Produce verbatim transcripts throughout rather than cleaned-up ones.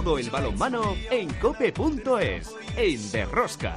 todo el balonmano en cope punto es, en Derrosca.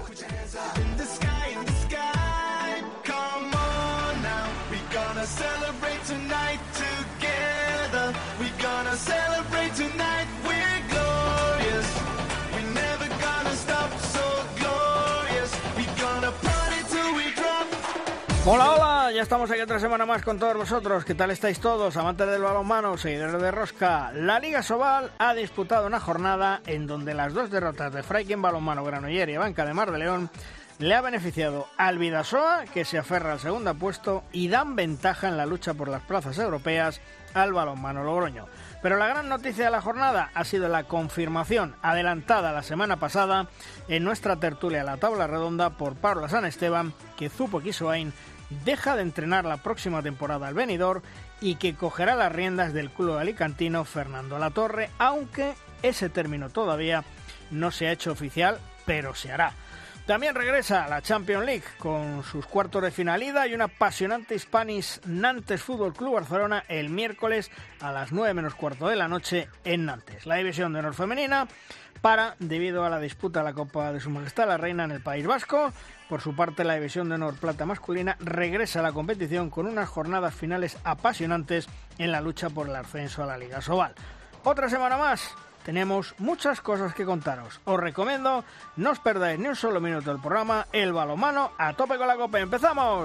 Hola, hola, ya estamos aquí otra semana más con todos vosotros. ¿Qué tal estáis todos, amantes del balonmano, seguidores de Rosca? La Liga Sobal ha disputado una jornada en donde las dos derrotas de Fraikin Balonmano Granollers y Abanca de Mar de León le ha beneficiado al Bidasoa, que se aferra al segundo puesto, y dan ventaja en la lucha por las plazas europeas al Balonmano Logroño. Pero la gran noticia de la jornada ha sido la confirmación adelantada la semana pasada en nuestra tertulia a la tabla redonda por Pablo San Esteban, que Zupo Quisoain deja de entrenar la próxima temporada al Benidorm y que cogerá las riendas del club alicantino Fernando Latorre, aunque ese término todavía no se ha hecho oficial, pero se hará. También regresa a la Champions League con sus cuartos de final ida y un apasionante Hispanis Nantes Fútbol Club Barcelona el miércoles a las nueve menos cuarto de la noche en Nantes. La división de honor femenina para debido a la disputa de la Copa de Su Majestad la Reina en el País Vasco. Por su parte, la división de honor plata masculina regresa a la competición con unas jornadas finales apasionantes en la lucha por el ascenso a la Liga Sobal. Otra semana más. Tenemos muchas cosas que contaros. Os recomiendo no os perdáis ni un solo minuto del programa El Balonmano a tope con la copa. ¡Empezamos!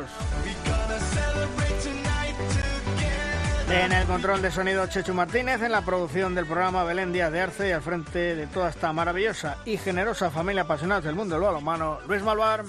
En el control de sonido Chechu Martínez, en la producción del programa Belén Díaz de Arce y al frente de toda esta maravillosa y generosa familia apasionada del mundo del balonmano, Luis Malvar.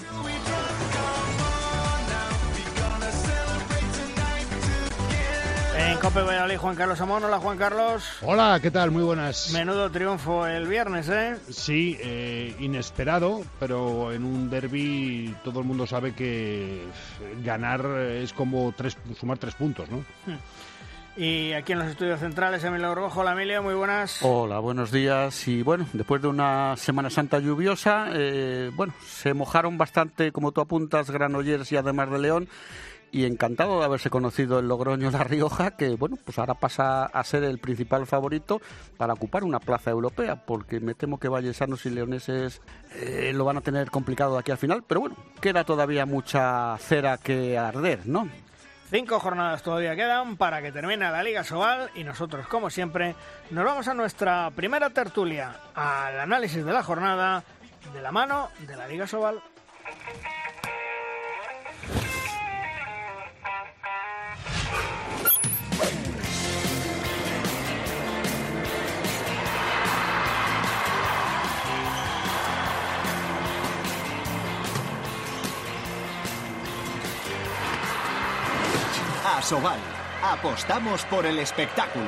En Cope Valladolid, Juan Carlos Amón. Hola, Juan Carlos. Hola, ¿qué tal? Muy buenas. Menudo triunfo el viernes, ¿eh? Sí, eh, inesperado, pero en un derbi todo el mundo sabe que ganar es como tres, sumar tres puntos, ¿no? Y aquí en los estudios centrales, Emilio Rojo. Hola, Emilio, muy buenas. Hola, buenos días. Y bueno, después de una Semana Santa lluviosa, eh, bueno, se mojaron bastante, como tú apuntas, Granollers y además de León. Y encantado de haberse conocido el Logroño La Rioja, que bueno, pues ahora pasa a ser el principal favorito para ocupar una plaza europea, porque me temo que vallesanos y leoneses eh, lo van a tener complicado de aquí al final, pero bueno, queda todavía mucha cera que arder, ¿no? Cinco jornadas todavía quedan para que termine la Liga Sobal y nosotros, como siempre, nos vamos a nuestra primera tertulia, al análisis de la jornada de la mano de la Liga Sobal. Asobal, apostamos por el espectáculo.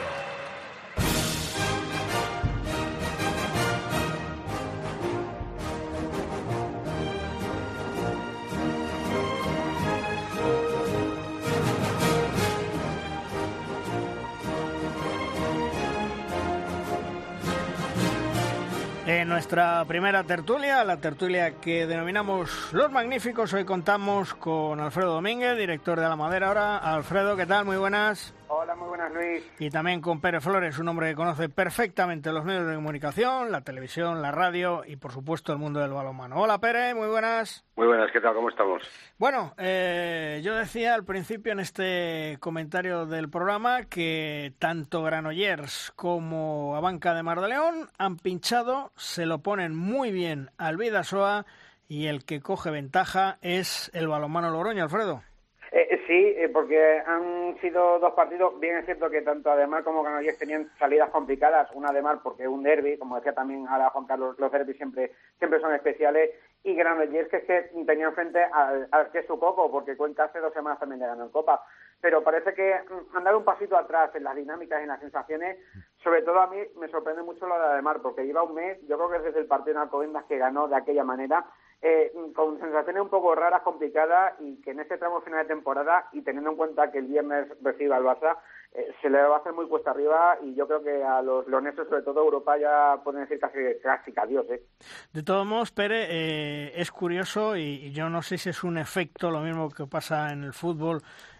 En nuestra primera tertulia, la tertulia que denominamos Los Magníficos, hoy contamos con Alfredo Domínguez, director de La Madera Ahora. Alfredo, ¿qué tal? Muy buenas. Hola, muy buenas, Luis. Y también con Pere Flores, un hombre que conoce perfectamente los medios de comunicación, la televisión, la radio y, por supuesto, el mundo del balonmano. Hola, Pere, muy buenas. Muy buenas, ¿qué tal? ¿Cómo estamos? Bueno, eh, yo decía al principio en este comentario del programa que tanto Granollers como Abanca de Mar de León han pinchado, se lo ponen muy bien al Bidasoa y el que coge ventaja es el balonmano Logroño, Alfredo. Eh, sí, eh, porque han sido dos partidos, bien es cierto que tanto Ademar como Granollers tenían salidas complicadas, una Ademar porque es un derbi, como decía también ahora Juan Carlos, los derbis siempre siempre son especiales, y Granollers que es que tenían frente al, al que es su coco, porque Cuenca hace dos semanas también le ganó en Copa, pero parece que han dado un pasito atrás en las dinámicas, en las sensaciones. Sobre todo a mí me sorprende mucho lo de Ademar, porque lleva un mes, yo creo que es desde el partido en Alcobendas que ganó de aquella manera, Eh, con sensaciones un poco raras, complicadas, y que en este tramo final de temporada, y teniendo en cuenta que el viernes recibe al Barça, eh, se le va a hacer muy cuesta arriba, y yo creo que a los leoneses, sobre todo Europa, ya pueden decir casi, casi que adiós. ¿eh? De todos modos, Pere, eh, es curioso, y, y yo no sé si es un efecto, lo mismo que pasa en el fútbol,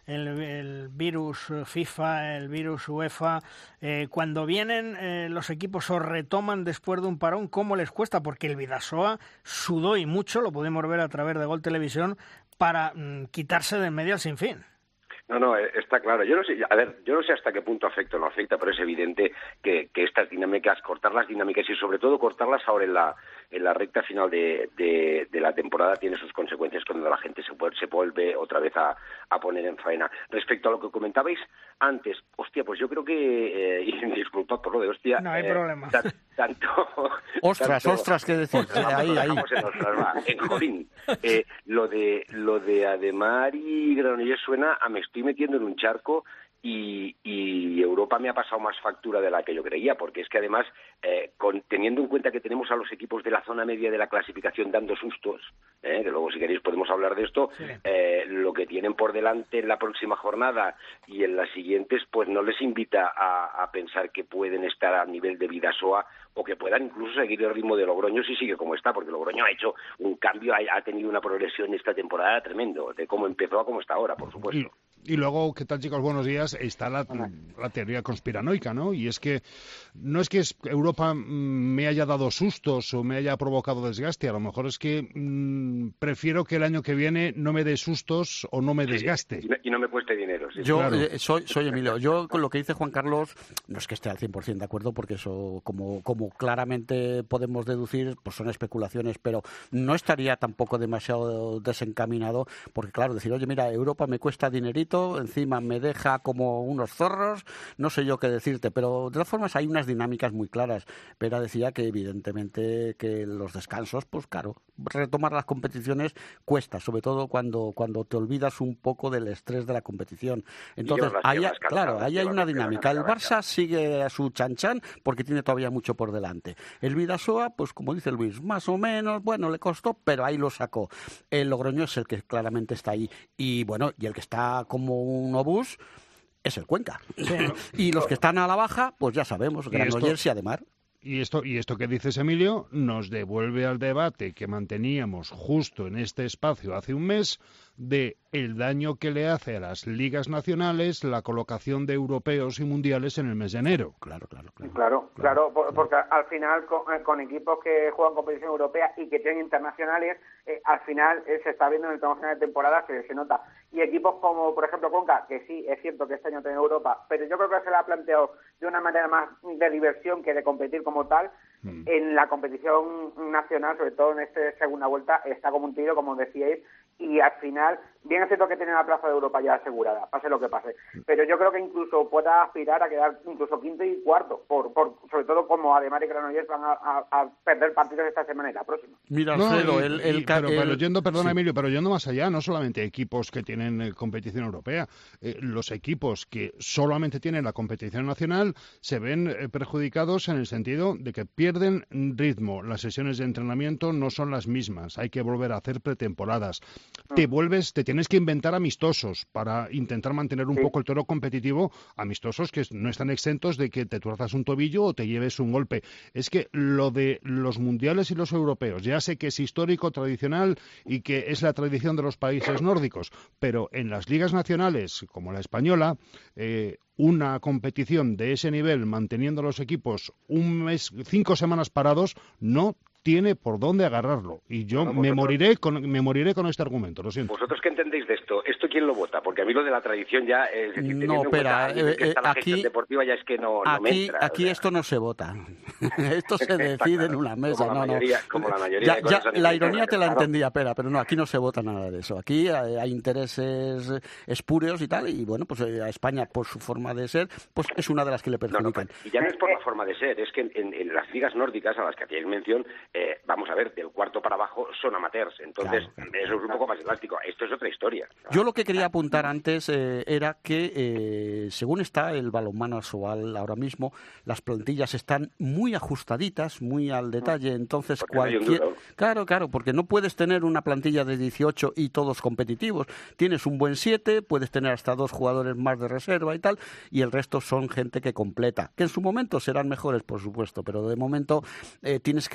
el, el virus FIFA, el virus UEFA, eh, cuando vienen eh, los equipos o retoman después de un parón, ¿cómo les cuesta? Porque el Bidasoa sudó y mucho, lo podemos ver a través de Gol Televisión, para mm, quitarse de en medio al sinfín. No, no, está claro. Yo no sé, a ver, yo no sé hasta qué punto afecta o no afecta, pero es evidente que, que estas dinámicas, cortar las dinámicas y sobre todo cortarlas ahora en la en la recta final de, de, de la temporada tiene sus consecuencias cuando la gente se vuelve, se vuelve otra vez a, a poner en faena. Respecto a lo que comentabais antes, hostia, pues yo creo que, eh, y disculpad por lo de hostia... No hay eh, problema. Ta, tanto... Ostras, tanto, ostras, ¿qué decir? Ostras, ahí, ahí. En, ostras, va, en jolín. Eh, lo de lo de Ademar y Granollers suena a me estoy metiendo en un charco y, y Europa me ha pasado más factura de la que yo creía, porque es que además, eh, con, teniendo en cuenta que tenemos a los equipos de la zona media de la clasificación dando sustos, eh, que luego si queréis podemos hablar de esto, sí. eh, lo que tienen por delante en la próxima jornada y en las siguientes, pues no les invita a, a pensar que pueden estar a nivel de Bidasoa o que puedan incluso seguir el ritmo de Logroño si sigue como está, porque Logroño ha hecho un cambio, ha, ha tenido una progresión esta temporada tremendo, de cómo empezó a cómo está ahora, por supuesto. Y, y luego, ¿qué tal, chicos? Buenos días. Está la, la teoría conspiranoica, ¿no? Y es que no es que Europa me haya dado sustos o me haya provocado desgaste, a lo mejor es que mmm, prefiero que el año que viene no me dé sustos o no me desgaste. Sí, y no me cueste dinero. Sí. Yo claro. eh, soy, soy Emilio. Yo con lo que dice Juan Carlos, no es que esté al cien por ciento de acuerdo, porque eso, como, como claramente podemos deducir, pues son especulaciones, pero no estaría tampoco demasiado desencaminado, porque claro, decir, oye, mira, Europa me cuesta dinerito, encima me deja como unos zorros, no sé yo qué decirte, pero de todas formas hay unas dinámicas muy claras. Pera decía que evidentemente que los descansos, pues claro, retomar las competiciones cuesta, sobre todo cuando, cuando te olvidas un poco del estrés de la competición. Entonces, ahí, claro, ahí hay una dinámica. El Barça sigue a su chan-chan porque tiene todavía mucho por delante. El Bidasoa, pues como dice Luis, más o menos, bueno, le costó, pero ahí lo sacó. El Logroño es el que claramente está ahí. Y bueno, y el que está como un obús es el Cuenca. Sí. Y los que están a la baja, pues ya sabemos, Granollers y Ademar. Y esto, y esto que dices, Emilio, nos devuelve al debate que manteníamos justo en este espacio hace un mes de el daño que le hace a las ligas nacionales la colocación de europeos y mundiales en el mes de enero. Claro, claro, claro. Claro, claro, claro porque al final con, con equipos que juegan competición europea y que tienen internacionales, eh, al final eh, se está viendo en el tramo final de temporada, se, se nota. Y equipos como, por ejemplo, Conca, que sí, es cierto que este año tiene Europa, pero yo creo que se le ha planteado de una manera más de diversión que de competir como tal. Mm. En la competición nacional, sobre todo en esta segunda vuelta, está como un tiro, como decíais, y al final, bien es cierto que tiene la plaza de Europa ya asegurada, pase lo que pase, pero yo creo que incluso pueda aspirar a quedar incluso quinto y cuarto, por, por sobre todo como Ademar y Granollers van a, a, a perder partidos esta semana y la próxima. Mira, Alfredo, no, y, el, el, y, pero, el, pero yendo, perdona sí. Emilio, pero yendo más allá, no solamente equipos que tienen eh, competición europea, eh, los equipos que solamente tienen la competición nacional se ven eh, perjudicados en el sentido de que pierden ritmo, las sesiones de entrenamiento no son las mismas, hay que volver a hacer pretemporadas. Te vuelves, te tienes que inventar amistosos para intentar mantener un sí. poco el toro competitivo, amistosos que no están exentos de que te tuerzas un tobillo o te lleves un golpe. Es que lo de los mundiales y los europeos, ya sé que es histórico, tradicional y que es la tradición de los países nórdicos, pero en las ligas nacionales, como la española, eh, una competición de ese nivel, manteniendo los equipos un mes, cinco semanas parados, no tiene por dónde agarrarlo. Y yo bueno, me moriré con me moriré con este argumento, lo siento. ¿Vosotros qué entendéis de esto? ¿Esto quién lo vota? Porque a mí lo de la tradición ya, es decir, no, espera, eh, que está la aquí, gestión deportiva ya es que no, no aquí, me entra. Aquí o sea. Esto no se vota. Esto se decide claro. en una mesa. Como la no, mayoría, no. Como la mayoría ya, de cosas ya, la ironía te la claro. entendía, Pera, pero no, aquí no se vota nada de eso. Aquí hay, hay intereses espurios y tal, y bueno, pues a España, por su forma de ser, pues es una de las que le perjudican. No, no, y ya no es por la forma de ser, es que en, en, en las ligas nórdicas a las que hacíais mención, eh, vamos a ver, del cuarto para abajo son amateurs, entonces claro, claro. eso es un poco más elástico. Esto es otra historia. Yo lo que quería apuntar antes eh, era que, eh, según está el balonmano Asobal ahora mismo, las plantillas están muy ajustaditas, muy al detalle, entonces porque cualquier... No claro, claro, porque no puedes tener una plantilla de dieciocho y todos competitivos. Tienes un buen siete, puedes tener hasta dos jugadores más de reserva y tal, y el resto son gente que completa, que en su momento serán mejores, por supuesto, pero de momento eh, tienes que ir a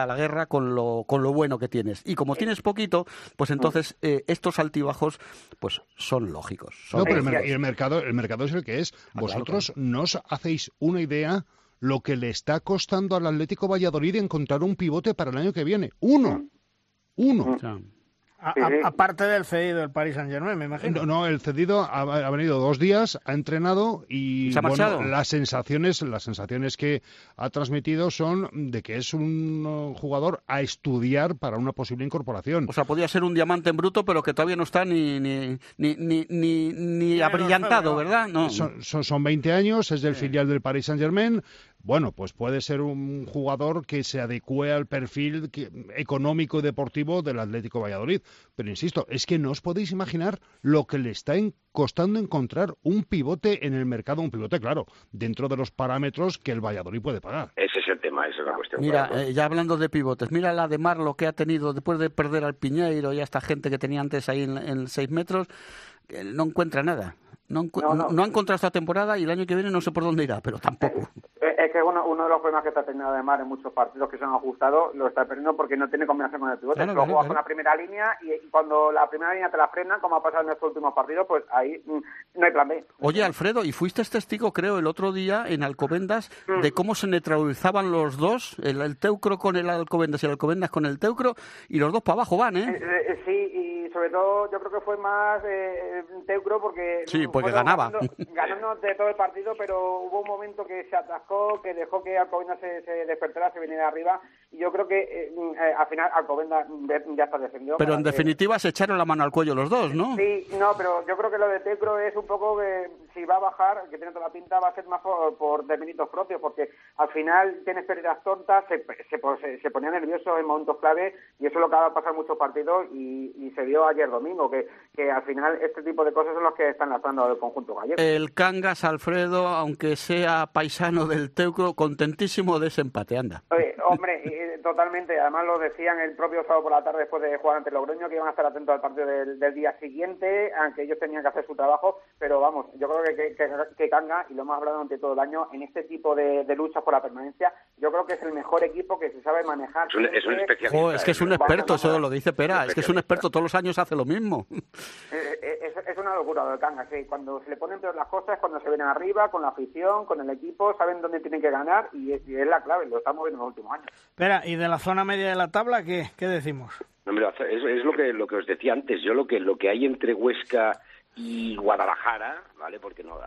la guerra con lo, con lo bueno que tienes. Y como tienes poquito, pues entonces eh, estos altibajos pues son lógicos. Son no, pero el, lógicos. mer- y el mercado el mercado es el que es. Ah, Vosotros claro, claro. no os hacéis una idea lo que le está costando al Atlético Valladolid encontrar un pivote para el año que viene. Uno. Uno. O sea, A- Sí, a- sí. aparte del cedido del Paris Saint-Germain, me imagino. No, no, el cedido ha, ha venido dos días, ha entrenado y ¿Se ha bueno, marchado? las sensaciones, las sensaciones que ha transmitido son de que es un uh, jugador a estudiar para una posible incorporación. O sea, podía ser un diamante en bruto, pero que todavía no está ni ni ni ni, ni, ni abrillantado, no. ¿verdad? No. Son, son, son veinte años, es del filial del Paris Saint-Germain. Bueno, pues puede ser un jugador que se adecue al perfil que- económico y deportivo del Atlético Valladolid. Pero insisto, es que no os podéis imaginar lo que le está en- costando encontrar un pivote en el mercado, un pivote, claro, dentro de los parámetros que el Valladolid puede pagar. Ese es el tema, esa es la cuestión. Mira, claro. eh, ya hablando de pivotes, mira la de Marlo que ha tenido después de perder al Piñeiro y a esta gente que tenía antes ahí en, en seis metros, que no encuentra nada. No, encu- No, no. no ha encontrado esta temporada y el año que viene no sé por dónde irá, pero tampoco. Es es que uno, uno de los problemas que está teniendo además en muchos partidos que se han ajustado lo está perdiendo porque no tiene combinación con el pivote. Claro, Lo claro, juegas claro. con la primera línea y, y cuando la primera línea te la frena, como ha pasado en estos últimos partidos, pues ahí mm, no hay plan B. Oye, Alfredo, y fuiste testigo, creo, el otro día en Alcobendas de cómo se neutralizaban los dos, el, el Teucro con el Alcobendas y el Alcobendas con el Teucro, y los dos para abajo van, Eh, ¿eh? eh, sí, y sobre todo yo creo que fue más eh, Teucro porque... Sí, porque fueron ganaba. Ganando, ganando de todo el partido, pero hubo un momento que se atascó, que dejó que Alcobendas se, se despertara, se viniera arriba, y yo creo que eh, eh, al final Alcobendas ya está defendido. Pero en para que- definitiva se echaron la mano al cuello los dos, ¿no? Sí, no, pero yo creo que lo de Teucro es un poco que si va a bajar, que tiene toda la pinta, va a ser más por, por deméritos propios, porque al final tienes pérdidas tontas, se, se, se, se ponía nervioso en momentos clave y eso es lo que va a pasar en muchos partidos y, y se vio ayer domingo, que, que al final este tipo de cosas son los que están lastrando al conjunto gallego. El Cangas, Alfredo, aunque sea paisano del Teucro, contentísimo de ese empate, anda. Oye, hombre, eh, totalmente. Además lo decían el propio sábado por la tarde después de jugar ante Logroño, que iban a estar atentos al partido del, del día siguiente, aunque ellos tenían que hacer su trabajo. Pero vamos, yo creo que, que, que, que Canga, y lo hemos hablado durante todo el año, en este tipo de, de luchas por la permanencia, yo creo que es el mejor equipo que se sabe manejar. Es un, es un especialista. Jo, es que es un ¿eh? experto, eso lo dice Pera, es que es un especialista. experto, todos los años hace lo mismo. Eh, eh, Es, es una locura lo de Canga, sí. Cuando se le ponen peor las cosas, cuando se vienen arriba, con la afición, con el equipo, saben dónde tienen que ganar y es, y es la clave, lo estamos viendo en los últimos años. Espera, ¿y de la zona media de la tabla qué, qué decimos? No, hombre, es, es lo que lo que os decía antes. Yo lo que lo que hay entre Huesca y Guadalajara, ¿vale? Porque no,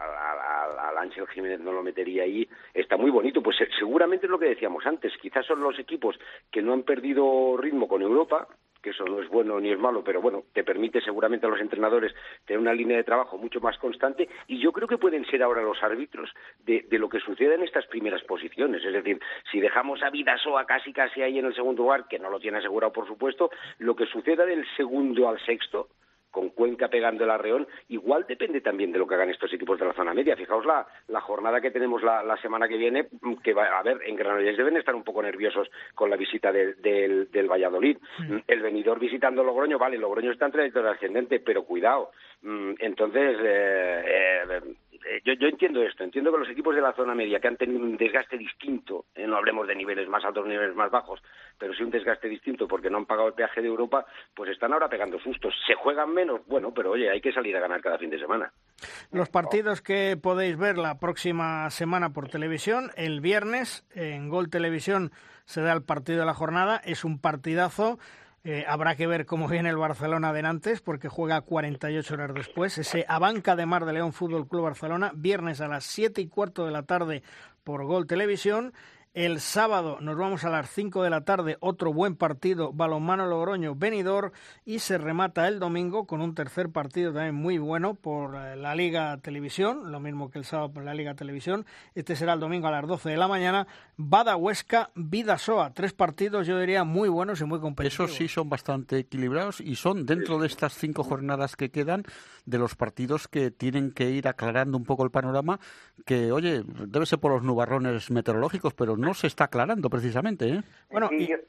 al Ángel Jiménez no lo metería ahí, está muy bonito. Pues eh, seguramente es lo que decíamos antes. Quizás son los equipos que no han perdido ritmo con Europa, que eso no es bueno ni es malo, pero bueno, te permite seguramente a los entrenadores tener una línea de trabajo mucho más constante, y yo creo que pueden ser ahora los árbitros de, de lo que sucede en estas primeras posiciones. Es decir, si dejamos a Vidasoa casi casi ahí en el segundo lugar, que no lo tiene asegurado por supuesto, lo que suceda del segundo al sexto, con Cuenca pegando el arreón, igual depende también de lo que hagan estos equipos de la zona media. Fijaos la, la jornada que tenemos la, la semana que viene, que va a ver, en Granollers deben estar un poco nerviosos con la visita del, del, del Valladolid. Mm. El venidor visitando Logroño, vale, Logroño está en trayectoria ascendente, pero cuidado. Mm, entonces, eh, eh, yo, yo entiendo esto, entiendo que los equipos de la zona media que han tenido un desgaste distinto, eh, no hablemos de niveles más altos, niveles más bajos, pero sí un desgaste distinto porque no han pagado el peaje de Europa, pues están ahora pegando sustos. Se juegan menos, bueno, pero oye, hay que salir a ganar cada fin de semana. Los partidos que podéis ver la próxima semana por televisión, el viernes en Gol Televisión se da el partido de la jornada, es un partidazo. Eh, habrá que ver cómo viene el Barcelona de Nantes, porque juega cuarenta y ocho horas después. Ese Abanca de Mar de León Fútbol Club Barcelona, viernes a las siete y cuarto de la tarde por Gol Televisión. El sábado nos vamos a las cinco de la tarde, otro buen partido, Balonmano Logroño Benidorm, y se remata el domingo con un tercer partido también muy bueno por la Liga Televisión, lo mismo que el sábado por la Liga Televisión. Este será el domingo a las doce de la mañana, Bada Huesca, Vidasoa, tres partidos yo diría muy buenos y muy competitivos. Esos sí son bastante equilibrados y son dentro de estas cinco jornadas que quedan de los partidos que tienen que ir aclarando un poco el panorama, que oye, debe ser por los nubarrones meteorológicos, pero no se está aclarando precisamente, ¿eh? Bueno, Sí, y... yo-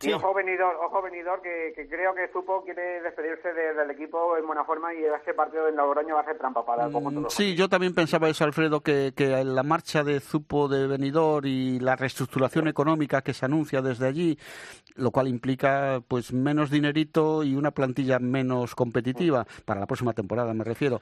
Y ojo venidor, ojo venidor que, que creo que Zupo quiere despedirse de, del equipo en buena forma y ese partido en Logroño va a ser trampa para el conjunto. Mm, sí, yo también pensaba eso, Alfredo, que, que la marcha de Zupo de venidor y la reestructuración económica que se anuncia desde allí, lo cual implica pues menos dinerito y una plantilla menos competitiva para la próxima temporada, me refiero.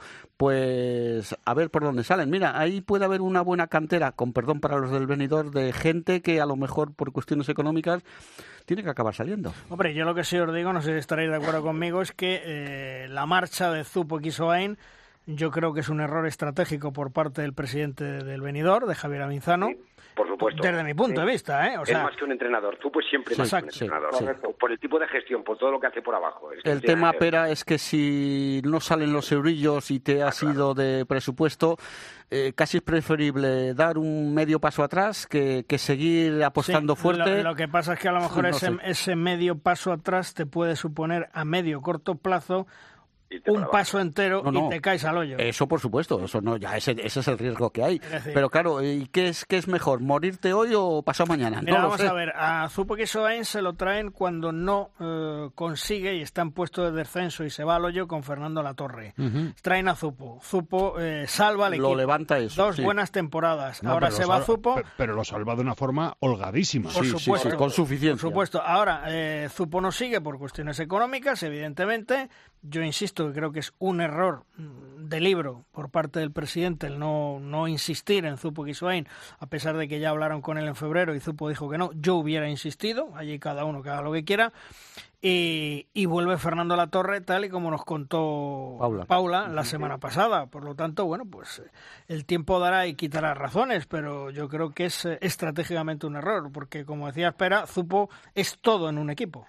Pues a ver por dónde salen. Mira, ahí puede haber una buena cantera, con perdón para los del venidor, de gente que a lo mejor por cuestiones económicas tiene que acabar saliendo. Hombre, yo lo que sí os digo, no sé si estaréis de acuerdo conmigo, es que eh, la marcha de Zupo Quisoain yo creo que es un error estratégico por parte del presidente del venidor, de Javier Aminzano. Sí, por supuesto. Desde mi punto sí. de vista, ¿eh? O es sea, más que un entrenador. Zupo es siempre sí, más exacto, que un entrenador. sí, sí. Por el tipo de gestión, por todo lo que hace por abajo. Es que el tiene tema, que... Pera, es que si no salen los eurillos y te has ah, ido claro. de presupuesto, eh, casi es preferible dar un medio paso atrás que, que seguir apostando sí, fuerte. Lo, lo que pasa es que a lo mejor no ese, sé. ese medio paso atrás te puede suponer a medio corto plazo un paso entero no, no. y te caes al hoyo. Eso por supuesto, eso no, ya ese, ese es el riesgo que hay. Es decir, pero claro, ¿y qué es qué es mejor, morirte hoy o pasado mañana? Mira, no vamos lo sé. a ver, a Zupo Quisoain se lo traen cuando no eh, consigue y está en puesto de descenso y se va al hoyo con Fernando Latorre. Uh-huh. Traen a Zupo. Zupo eh, salva al Lo equipo. levanta eso. Dos sí. buenas temporadas. No, Ahora pero se lo va salva- Zupo. Pero, pero lo salva de una forma holgadísima. Por Sí, sí, supuesto, sí, con suficiencia. Por supuesto. Ahora, eh, Zupo no sigue por cuestiones económicas, evidentemente. Yo insisto que creo que es un error de libro por parte del presidente el no, no insistir en Zupo Quisoain, a pesar de que ya hablaron con él en febrero y Zupo dijo que no. Yo hubiera insistido, allí cada uno que haga lo que quiera. Y, y vuelve Fernando Latorre, tal y como nos contó Paula, Paula la semana pasada. Por lo tanto, bueno, pues el tiempo dará y quitará razones, pero yo creo que es eh, estratégicamente un error, porque como decía Espera, Zupo es todo en un equipo.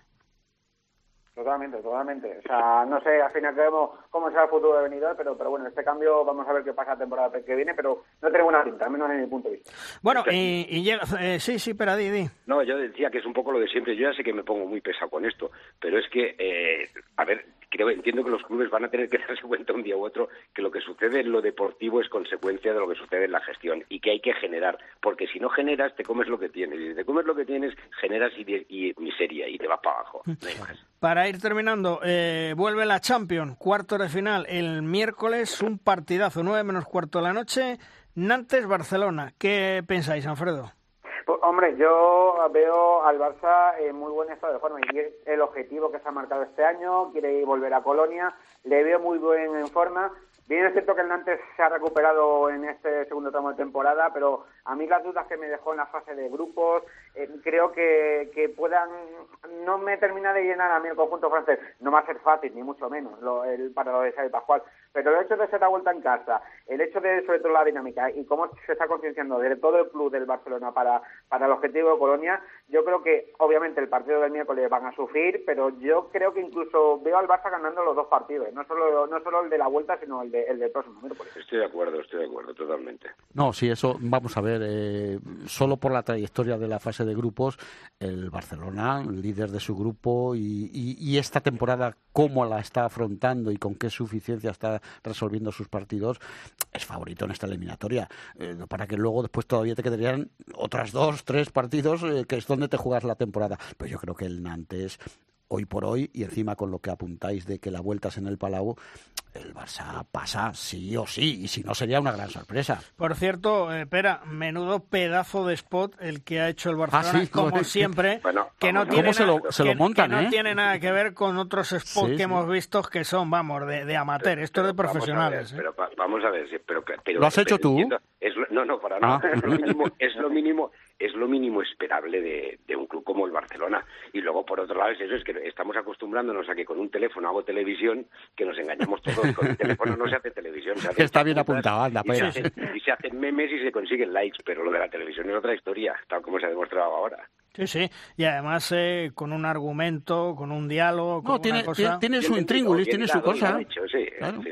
Totalmente, totalmente. O sea, no sé, al final vemos cómo será el futuro de venidor, pero, pero bueno, este cambio vamos a ver qué pasa la temporada que viene, pero no tiene buena pinta, al menos desde mi punto de vista. Bueno, y, y llega... Eh, sí, sí, pero di, di. No, yo decía que es un poco lo de siempre. Yo ya sé que me pongo muy pesado con esto, pero es que, eh, a ver, creo, entiendo que los clubes van a tener que darse cuenta un día u otro que lo que sucede en lo deportivo es consecuencia de lo que sucede en la gestión y que hay que generar, porque si no generas te comes lo que tienes, y si te comes lo que tienes generas y, y miseria y te vas para abajo. No hay más. Para ir terminando, eh, vuelve la Champions, cuartos de final el miércoles, un partidazo, nueve menos cuarto de la noche, Nantes-Barcelona. ¿Qué pensáis, Alfredo? Pues, hombre, yo veo al Barça en muy buen estado de forma y es el objetivo que se ha marcado este año, quiere volver a Colonia, le veo muy buen en forma. Bien es cierto que el Nantes se ha recuperado en este segundo tramo de temporada, pero a mí las dudas que me dejó en la fase de grupos, eh, creo que, que puedan... No me termina de llenar a mí el conjunto francés. No va a ser fácil, ni mucho menos, lo, el, para lo de Xavi Pascual. Pero el hecho de ser la vuelta en casa, el hecho de, sobre todo, la dinámica y cómo se está concienciando de todo el club del Barcelona para, para el objetivo de Colonia, yo creo que, obviamente, el partido del miércoles van a sufrir, pero yo creo que incluso veo al Barça ganando los dos partidos, no solo no solo el de la vuelta, sino el, de, el del próximo miércoles. Estoy de acuerdo, estoy de acuerdo, totalmente. No, sí, eso, vamos a ver, eh, solo por la trayectoria de la fase de grupos, el Barcelona, líder de su grupo, y, y, y esta temporada, cómo la está afrontando y con qué suficiencia está resolviendo sus partidos, es favorito en esta eliminatoria. Eh, para que luego después todavía te quedarían otras dos, tres partidos, eh, que es donde te juegas la temporada. Pero yo creo que el Nantes, hoy por hoy, y encima con lo que apuntáis de que la vuelta es en el Palau, el Barça pasa sí o sí, y si no sería una gran sorpresa. Por cierto, eh, Pera, menudo pedazo de spot el que ha hecho el Barcelona, Ah, sí, como joder. siempre, Bueno, que no vamos, tiene ¿cómo se nada, lo- se lo que- montan, que no eh? tiene nada que ver con otros spots Sí, que sí. hemos visto que son, vamos, de, de amateur, esto es de Pero vamos a profesionales. ver, ¿eh? Pero va- vamos a ver, sí, pero, pero ¿Lo has hecho pero tú? entiendo, es lo- no, no, para nada. Ah. Es lo mínimo, es lo mínimo, es lo mínimo esperable de, de un club como el Barcelona. Y luego, por otro lado, es eso, es que estamos acostumbrándonos a que con un teléfono hago televisión, que nos engañamos todos. Con un teléfono no se hace televisión. Se hace Está bien chaputas apuntado, anda, y se, Pera. hacen, y se hacen memes y se consiguen likes, pero lo de la televisión es otra historia, tal como se ha demostrado ahora. Sí, sí, y además eh, con un argumento, con un diálogo, con No, tiene, una cosa... tiene, tiene su Bien intríngulis, bien tiene su hilado, cosa. bien hecho, sí, Claro. sí, sí.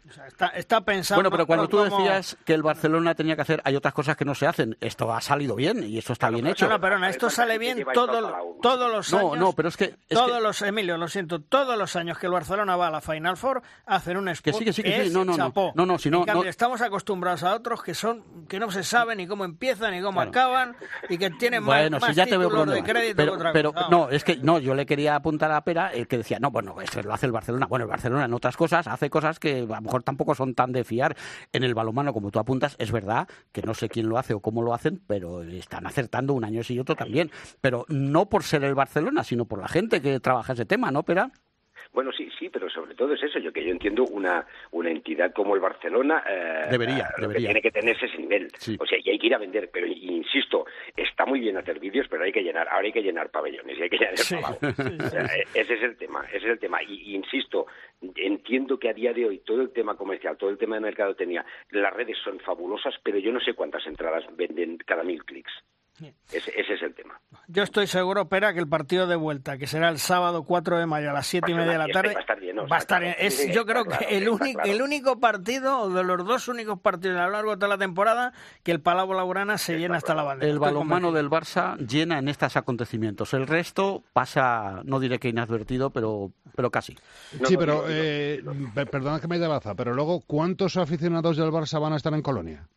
O sea, está, está pensando... Bueno, pero cuando no tú como... decías que el Barcelona tenía que hacer, hay otras cosas que no se hacen. Esto ha salido bien y esto está Bueno, bien pero hecho. No, no, perdona, esto sale bien todo, todos los años. No, no, pero es que... Es todos que... los, Emilio, lo siento, todos los años que el Barcelona va a la Final Four hacen un spot Que sí, que sí, que sí. es No, no, no. chapó. No, no, si no, en cambio, no- estamos acostumbrados a otros que son que no se sabe ni cómo empiezan ni cómo Claro. acaban y que tienen Bueno, más, si más ya te veo títulos de problema. crédito Pero, que otra pero cosa. no, es que no, yo le quería apuntar a la pera el que decía, no, bueno, esto lo hace el Barcelona. Bueno, el Barcelona en otras cosas hace cosas que a lo mejor tampoco son tan de fiar. En el balonmano, como tú apuntas, es verdad que no sé quién lo hace o cómo lo hacen, pero están acertando un año sí y otro también. Pero no por ser el Barcelona, sino por la gente que trabaja ese tema, ¿no, Pera? Bueno, sí, sí, pero sobre todo es eso, yo que yo entiendo una una entidad como el Barcelona eh, Debería, eh, lo debería. que tiene que tenerse ese nivel, Sí. o sea, y hay que ir a vender, pero insisto, está muy bien hacer vídeos, pero hay que llenar, ahora hay que llenar pabellones y hay que llenar Sí. el palau. O sea, ese es el tema, ese es el tema, y, y insisto, entiendo que a día de hoy todo el tema comercial, todo el tema de mercadotecnia, las redes son fabulosas, pero yo no sé cuántas entradas venden cada mil clics. Ese, ese es el tema. Yo estoy seguro, Pera, que el partido de vuelta, que será el sábado cuatro de mayo a las siete y media de la tarde, Va a estar lleno, va a estar claro. es, Sí, yo está creo claro, que el está único, claro. el único partido, de los dos únicos partidos a lo largo de toda la temporada, que el Palau Blaugrana se llena hasta la bandera. El Estoy balonmano convencido. del Barça llena en estos acontecimientos. El resto pasa, no diré que inadvertido, pero, pero casi. No, Sí, no, pero, digo, digo, eh, digo. per- perdona que me dé baza, pero luego, ¿cuántos aficionados del Barça van a estar en Colonia?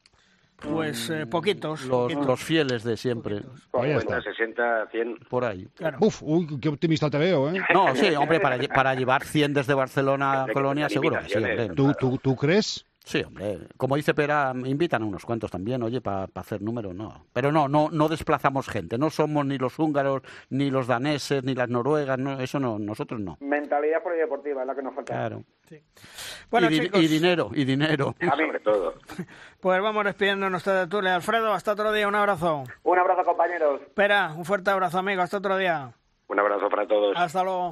Pues eh, poquitos. Los, poquitos. los fieles de siempre, Ahí cincuenta, está. sesenta, cien. por ahí. Claro. Uf, uy, qué optimista te veo, ¿eh? No, sí, hombre, para, lle- para llevar cien desde Barcelona a Desde que Colonia, tengan seguro que sí, invitaciones. hombre. ¿Tú, tú, ¿Tú crees? Sí, hombre. Como dice Pera, me invitan a unos cuantos también, oye, para hacer números, no. Pero no, no, no desplazamos gente. No somos ni los húngaros, ni los daneses, ni las noruegas, no, eso no, nosotros no. Mentalidad polideportiva es la que nos falta. Claro. Bueno, y, di- chicos, y dinero, y dinero. Sobre todo. pues vamos despidiéndonos de Tertulia. Alfredo, hasta otro día, un abrazo. Un abrazo, compañeros. Pera, un fuerte abrazo, amigo, hasta otro día. Un abrazo para todos. Hasta luego.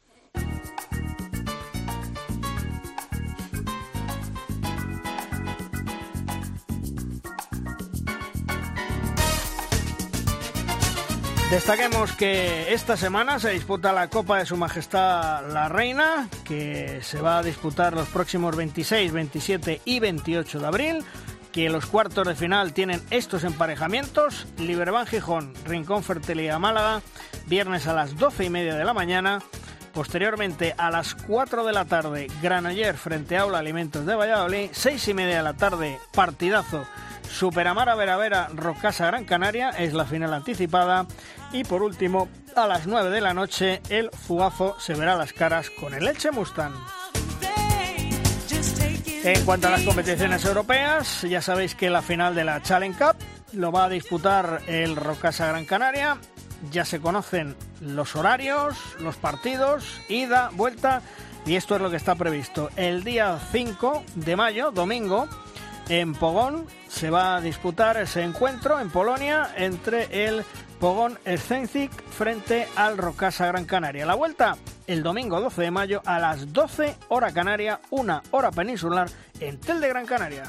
Destaquemos que esta semana se disputa la Copa de Su Majestad la Reina, que se va a disputar los próximos veintiséis, veintisiete y veintiocho de abril, que los cuartos de final tienen estos emparejamientos: Liberbank Gijón, Rincón Fertilidad Málaga, viernes a las doce y media de la mañana. Posteriormente, a las cuatro de la tarde, Granollers frente a Aula Alimentos de Valladolid. seis y media de la tarde, partidazo, Superamara Veravera, Rocasa Gran Canaria, es la final anticipada. Y por último, a las nueve de la noche, el Zuazo se verá las caras con el Elche Mustang. En cuanto a las competiciones europeas, ya sabéis que la final de la Challenge Cup lo va a disputar el Rocasa Gran Canaria. Ya se conocen los horarios, los partidos, ida, vuelta, y esto es lo que está previsto. El día cinco de mayo, domingo, en Pogón se va a disputar ese encuentro en Polonia entre el Pogón Szczęsnik frente al Rocasa Gran Canaria. La vuelta el domingo doce de mayo a las doce hora canaria, una hora peninsular en Tel de Gran Canaria.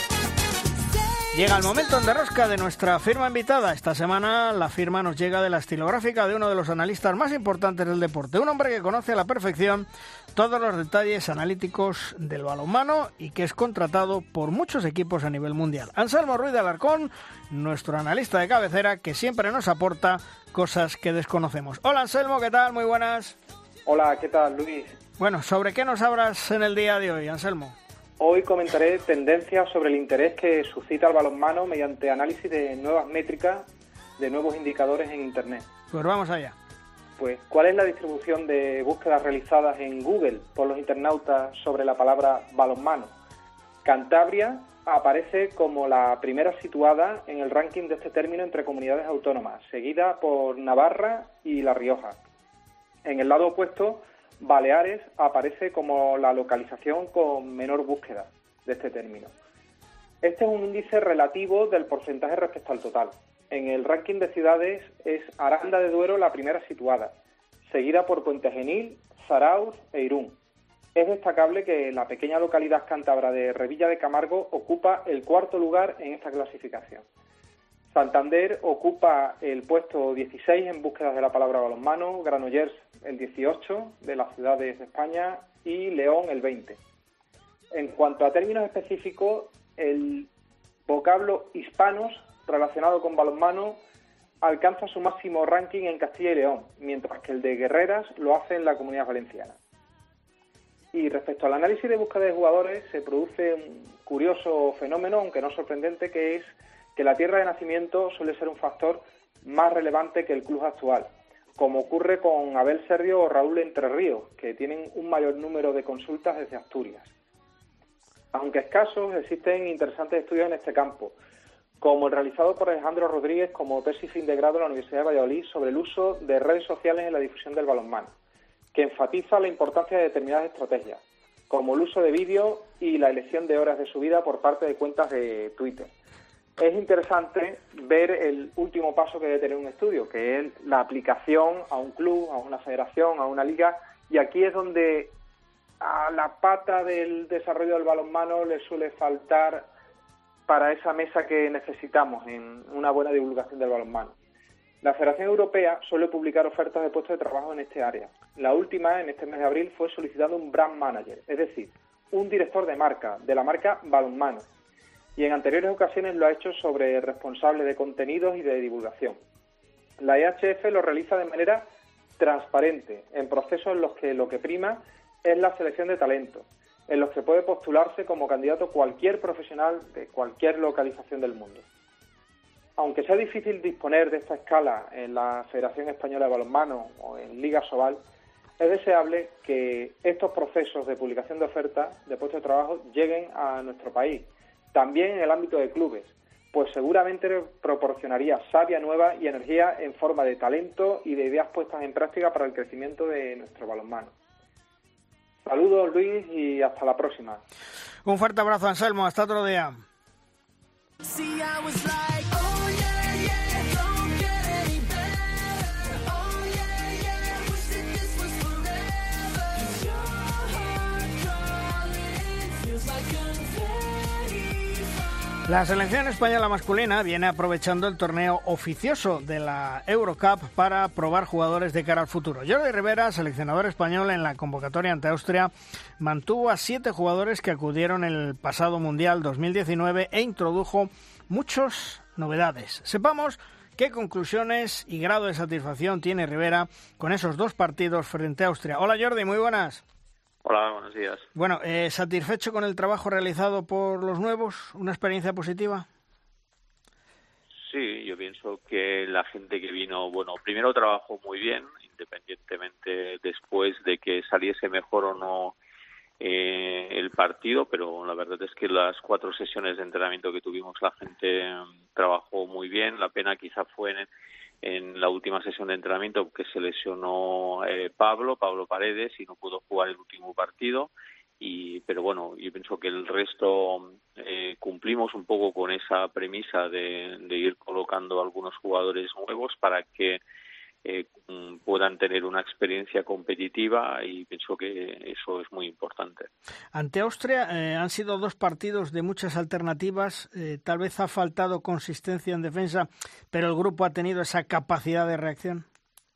Llega el momento en Derrosca de nuestra firma invitada. Esta semana la firma nos llega de la estilográfica de uno de los analistas más importantes del deporte. Un hombre que conoce a la perfección todos los detalles analíticos del balonmano y que es contratado por muchos equipos a nivel mundial. Anselmo Ruiz de Alarcón, nuestro analista de cabecera, que siempre nos aporta cosas que desconocemos. Hola Anselmo, ¿qué tal? Muy buenas. Hola, ¿qué tal, Luis? Bueno, ¿sobre qué nos hablas en el día de hoy, Anselmo? Hoy comentaré tendencias sobre el interés que suscita el balonmano mediante análisis de nuevas métricas, de nuevos indicadores en Internet. Pues vamos allá. Pues, ¿cuál es la distribución de búsquedas realizadas en Google por los internautas sobre la palabra balonmano? Cantabria aparece como la primera situada en el ranking de este término entre comunidades autónomas, seguida por Navarra y La Rioja. En el lado opuesto, Baleares aparece como la localización con menor búsqueda de este término. Este es un índice relativo del porcentaje respecto al total. En el ranking de ciudades es Aranda de Duero la primera situada, seguida por Puente Genil, Zarauz e Irún. Es destacable que la pequeña localidad cántabra de Revilla de Camargo ocupa el cuarto lugar en esta clasificación. Santander ocupa el puesto dieciséis en búsquedas de la palabra balonmano, Granollers el dieciocho de las ciudades de España y León el veinte. En cuanto a términos específicos, el vocablo hispanos relacionado con balonmano alcanza su máximo ranking en Castilla y León, mientras que el de guerreras lo hace en la Comunidad Valenciana. Y respecto al análisis de búsqueda de jugadores, se produce un curioso fenómeno, aunque no sorprendente, que es que la tierra de nacimiento suele ser un factor más relevante que el club actual, como ocurre con Abel Serrio o Raúl Entre Ríos, que tienen un mayor número de consultas desde Asturias. Aunque escasos, existen interesantes estudios en este campo, como el realizado por Alejandro Rodríguez como tesis fin de grado en la Universidad de Valladolid sobre el uso de redes sociales en la difusión del balonmano, que enfatiza la importancia de determinadas estrategias, como el uso de vídeos y la elección de horas de subida por parte de cuentas de Twitter. Es interesante ver el último paso que debe tener un estudio, que es la aplicación a un club, a una federación, a una liga, y aquí es donde a la pata del desarrollo del balonmano le suele faltar para esa mesa que necesitamos en una buena divulgación del balonmano. La Federación Europea suele publicar ofertas de puestos de trabajo en este área. La última, en este mes de abril, fue solicitando un brand manager, es decir, un director de marca, de la marca balonmano. Y en anteriores ocasiones lo ha hecho sobre responsable de contenidos y de divulgación. La E H F lo realiza de manera transparente, en procesos en los que lo que prima es la selección de talento, en los que puede postularse como candidato cualquier profesional de cualquier localización del mundo. Aunque sea difícil disponer de esta escala en la Federación Española de Balonmano o en Liga Sobal, es deseable que estos procesos de publicación de ofertas de puestos de trabajo lleguen a nuestro país, también en el ámbito de clubes, pues seguramente proporcionaría savia nueva y energía en forma de talento y de ideas puestas en práctica para el crecimiento de nuestro balonmano. Saludos, Luis, y hasta la próxima. Un fuerte abrazo, Anselmo. Hasta otro día. La selección española masculina viene aprovechando el torneo oficioso de la Eurocup para probar jugadores de cara al futuro. Jordi Rivera, seleccionador español en la convocatoria ante Austria, mantuvo a siete jugadores que acudieron el pasado Mundial dos mil diecinueve e introdujo muchas novedades. Sepamos qué conclusiones y grado de satisfacción tiene Rivera con esos dos partidos frente a Austria. Hola Jordi, muy buenas. Hola, buenos días. Bueno, eh, ¿satisfecho con el trabajo realizado por los nuevos? ¿Una experiencia positiva? Sí, yo pienso que la gente que vino, bueno, primero trabajó muy bien, independientemente después de que saliese mejor o no eh, el partido, pero la verdad es que las cuatro sesiones de entrenamiento que tuvimos la gente eh, trabajó muy bien. La pena quizá fue en, en la última sesión de entrenamiento que se lesionó eh, Pablo, Pablo Paredes, y no pudo jugar el último partido. Y, pero bueno, yo pienso que el resto eh, cumplimos un poco con esa premisa de, de ir colocando algunos jugadores nuevos para que eh, puedan tener una experiencia competitiva, y pienso que eso es muy importante. Ante Austria eh, han sido dos partidos de muchas alternativas, eh, tal vez ha faltado consistencia en defensa, pero el grupo ha tenido esa capacidad de reacción.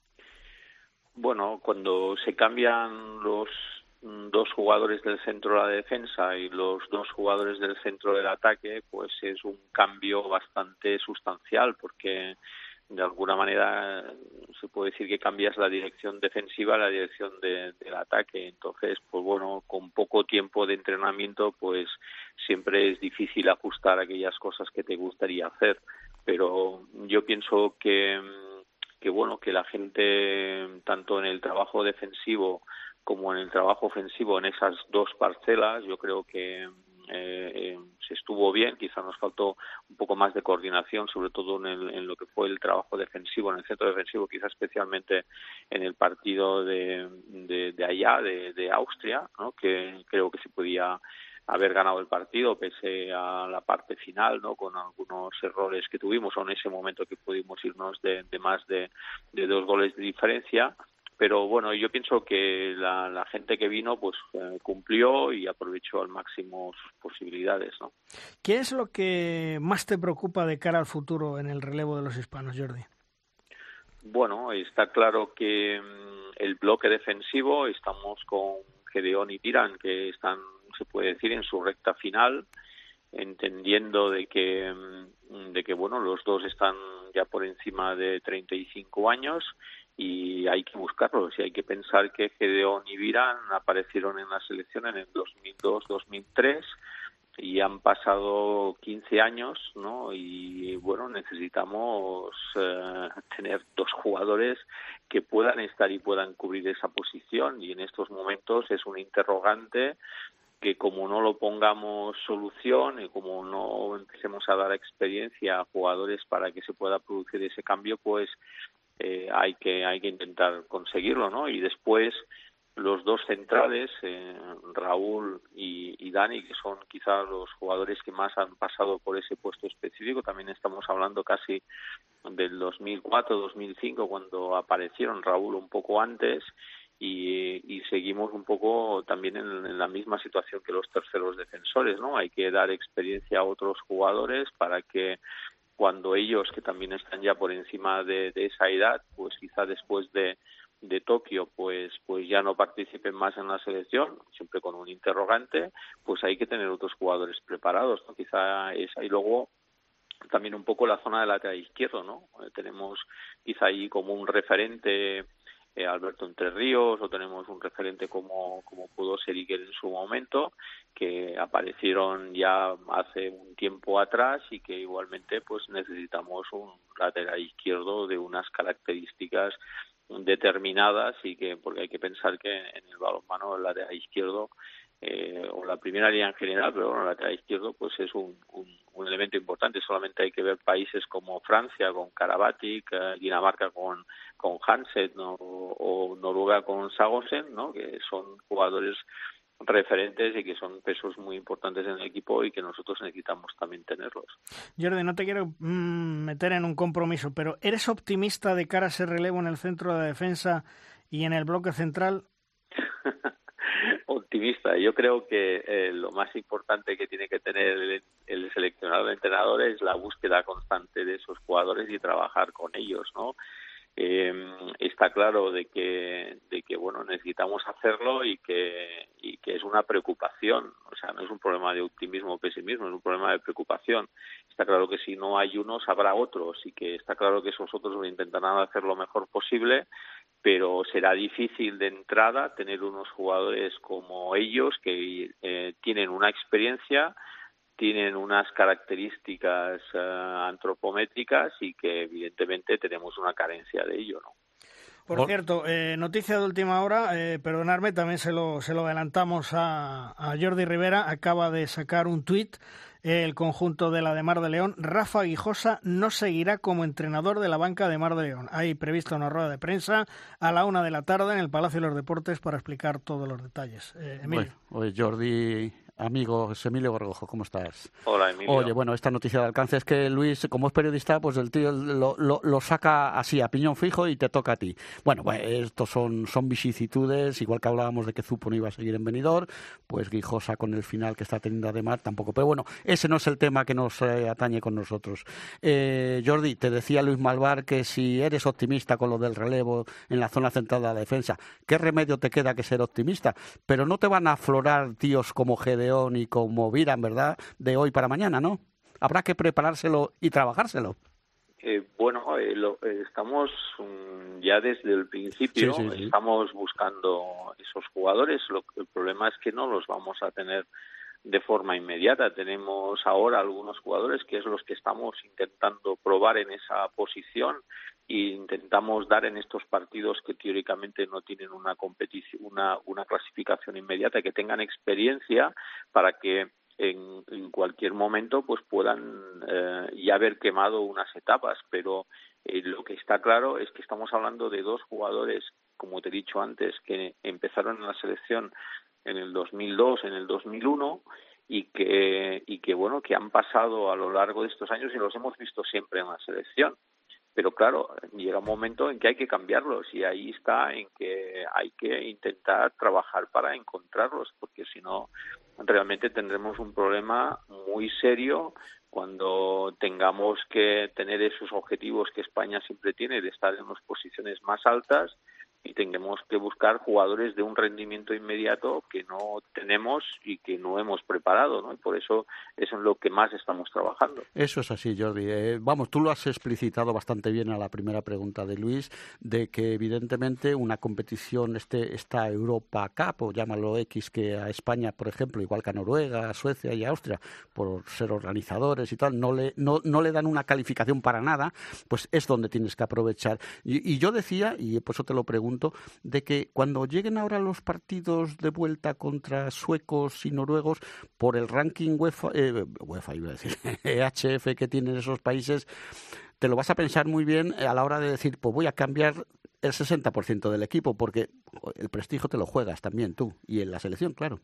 Bueno, cuando se cambian los dos jugadores del centro de la defensa y los dos jugadores del centro del ataque, pues es un cambio bastante sustancial, porque de alguna manera se puede decir que cambias la dirección defensiva a la dirección de, del ataque. Entonces, pues bueno, con poco tiempo de entrenamiento, pues siempre es difícil ajustar aquellas cosas que te gustaría hacer. Pero yo pienso que, que bueno, que la gente, tanto en el trabajo defensivo como en el trabajo ofensivo, en esas dos parcelas, yo creo que eh, eh, se estuvo bien. Quizá nos faltó un poco más de coordinación, sobre todo en, el, en lo que fue el trabajo defensivo, en el centro defensivo, quizá especialmente en el partido de, de, de allá, de, de Austria, ¿no? Que creo que se podía haber ganado el partido pese a la parte final, ¿no? Con algunos errores que tuvimos, o en ese momento que pudimos irnos de, de más de, de dos goles de diferencia. Pero bueno, yo pienso que la, la gente que vino pues eh, cumplió y aprovechó al máximo sus posibilidades, ¿no? ¿Qué es lo que más te preocupa de cara al futuro en el relevo de los hispanos, Jordi? Bueno, está claro que mm, el bloque defensivo, estamos con Gedeón y Tirán, que están se puede decir, en su recta final, entendiendo de que, de que bueno, los dos están ya por encima de treinta y cinco años y hay que buscarlos, y hay que pensar que Gedeón y Viran aparecieron en la selección en el dos mil dos dos mil tres y han pasado quince años, ¿no? Y bueno, necesitamos eh, tener dos jugadores que puedan estar y puedan cubrir esa posición, y en estos momentos es un interrogante que, como no lo pongamos solución y como no empecemos a dar experiencia a jugadores para que se pueda producir ese cambio, pues eh, hay que hay que intentar conseguirlo, ¿no? Y después los dos centrales, eh, Raúl y, y Dani, que son quizás los jugadores que más han pasado por ese puesto específico. También estamos hablando casi del dos mil cuatro dos mil cinco, cuando aparecieron, Raúl un poco antes, y, y seguimos un poco también en, en la misma situación que los terceros defensores, ¿no? Hay que dar experiencia a otros jugadores para que cuando ellos, que también están ya por encima de, de esa edad, pues quizá después de de Tokio pues pues ya no participen más en la selección, siempre con un interrogante, pues hay que tener otros jugadores preparados, ¿no? Quizá esa, y luego también un poco la zona de lateral izquierdo, ¿no? Eh, tenemos quizá ahí como un referente eh, Alberto Entre Ríos, o tenemos un referente como como pudo ser Iker en su momento, que aparecieron ya hace un tiempo atrás y que igualmente pues necesitamos un lateral izquierdo de unas características determinadas, y que porque hay que pensar que en el balonmano el lateral izquierdo eh, o la primera línea en general, pero bueno, el lateral izquierdo pues es un, un, un elemento importante. Solamente hay que ver países como Francia con Karabatic, eh, Dinamarca con con Hansen, ¿no? o, o Noruega con Sagosen, ¿no? Que son jugadores referentes y que son pesos muy importantes en el equipo y que nosotros necesitamos también tenerlos. Jordi, no te quiero mmm, meter en un compromiso, pero ¿eres optimista de cara a ese relevo en el centro de la defensa y en el bloque central? Optimista. Yo creo que eh, lo más importante que tiene que tener el, el seleccionado de entrenadores es la búsqueda constante de esos jugadores y trabajar con ellos, ¿no? Eh, está claro de que de que bueno, necesitamos hacerlo, y que y que es una preocupación. O sea, no es un problema de optimismo o pesimismo, es un problema de preocupación. Está claro que si no hay unos habrá otros, y que está claro que esos otros intentarán hacer lo mejor posible, pero será difícil de entrada tener unos jugadores como ellos que eh, tienen una experiencia, tienen unas características uh, antropométricas, y que evidentemente tenemos una carencia de ello, ¿no? Por cierto, eh, noticia de última hora, eh, perdonadme, también se lo, se lo adelantamos a, a Jordi Rivera, acaba de sacar un tuit, eh, el conjunto de la de Mar de León: Rafa Guijosa no seguirá como entrenador de la banca de Mar de León. Hay prevista una rueda de prensa a la una de la tarde en el Palacio de los Deportes para explicar todos los detalles. Eh, Emilio. Oye, Jordi, amigo Emilio Gorgojo, ¿cómo estás? Hola, Emilio. Oye, bueno, esta noticia de alcance es que Luis, como es periodista, pues el tío lo, lo, lo saca así a piñón fijo y te toca a ti. Bueno, pues estos son, son vicisitudes, igual que hablábamos de que Zupo no iba a seguir en Benidorm, pues Guijosa con el final que está teniendo Ademar tampoco. Pero bueno, ese no es el tema que nos eh, atañe con nosotros. Eh, Jordi, te decía Luis Malvar que si eres optimista con lo del relevo en la zona central de la defensa, ¿qué remedio te queda que ser optimista? Pero no te van a aflorar tíos como Gedeón y como Viran, ¿verdad?, de hoy para mañana, ¿no? Habrá que preparárselo y trabajárselo. Eh, bueno, eh, lo, eh, estamos um, ya desde el principio, sí, sí, sí. estamos buscando esos jugadores. Lo, el problema es que no los vamos a tener de forma inmediata. Tenemos ahora algunos jugadores que es los que estamos intentando probar en esa posición, e intentamos dar en estos partidos que teóricamente no tienen una competición, una, una clasificación inmediata, que tengan experiencia para que en, en cualquier momento pues puedan eh, ya haber quemado unas etapas. Pero eh, lo que está claro es que estamos hablando de dos jugadores, como te he dicho antes, que empezaron en la selección en el dos mil dos, en el dos mil uno, y que y que bueno, que han pasado a lo largo de estos años y los hemos visto siempre en la selección. Pero claro, llega un momento en que hay que cambiarlos, y ahí está en que hay que intentar trabajar para encontrarlos, porque si no realmente tendremos un problema muy serio cuando tengamos que tener esos objetivos que España siempre tiene de estar en unas posiciones más altas, y tengamos que buscar jugadores de un rendimiento inmediato que no tenemos y que no hemos preparado, ¿no? Y por eso es en lo que más estamos trabajando. Eso es así, Jordi. Eh, vamos, tú lo has explicitado bastante bien a la primera pregunta de Luis, de que evidentemente una competición, este esta Europa Cup, o llámalo X, que a España, por ejemplo, igual que a Noruega, a Suecia y a Austria, por ser organizadores y tal, no le, no, no le dan una calificación para nada, pues es donde tienes que aprovechar. Y, y yo decía, y por eso te lo pregunto, de que cuando lleguen ahora los partidos de vuelta contra suecos y noruegos, por el ranking UEFA, eh, UEFA iba a decir, E H F que tienen esos países, te lo vas a pensar muy bien a la hora de decir, pues voy a cambiar el sesenta por ciento del equipo, porque el prestigio te lo juegas también tú, y en la selección, claro.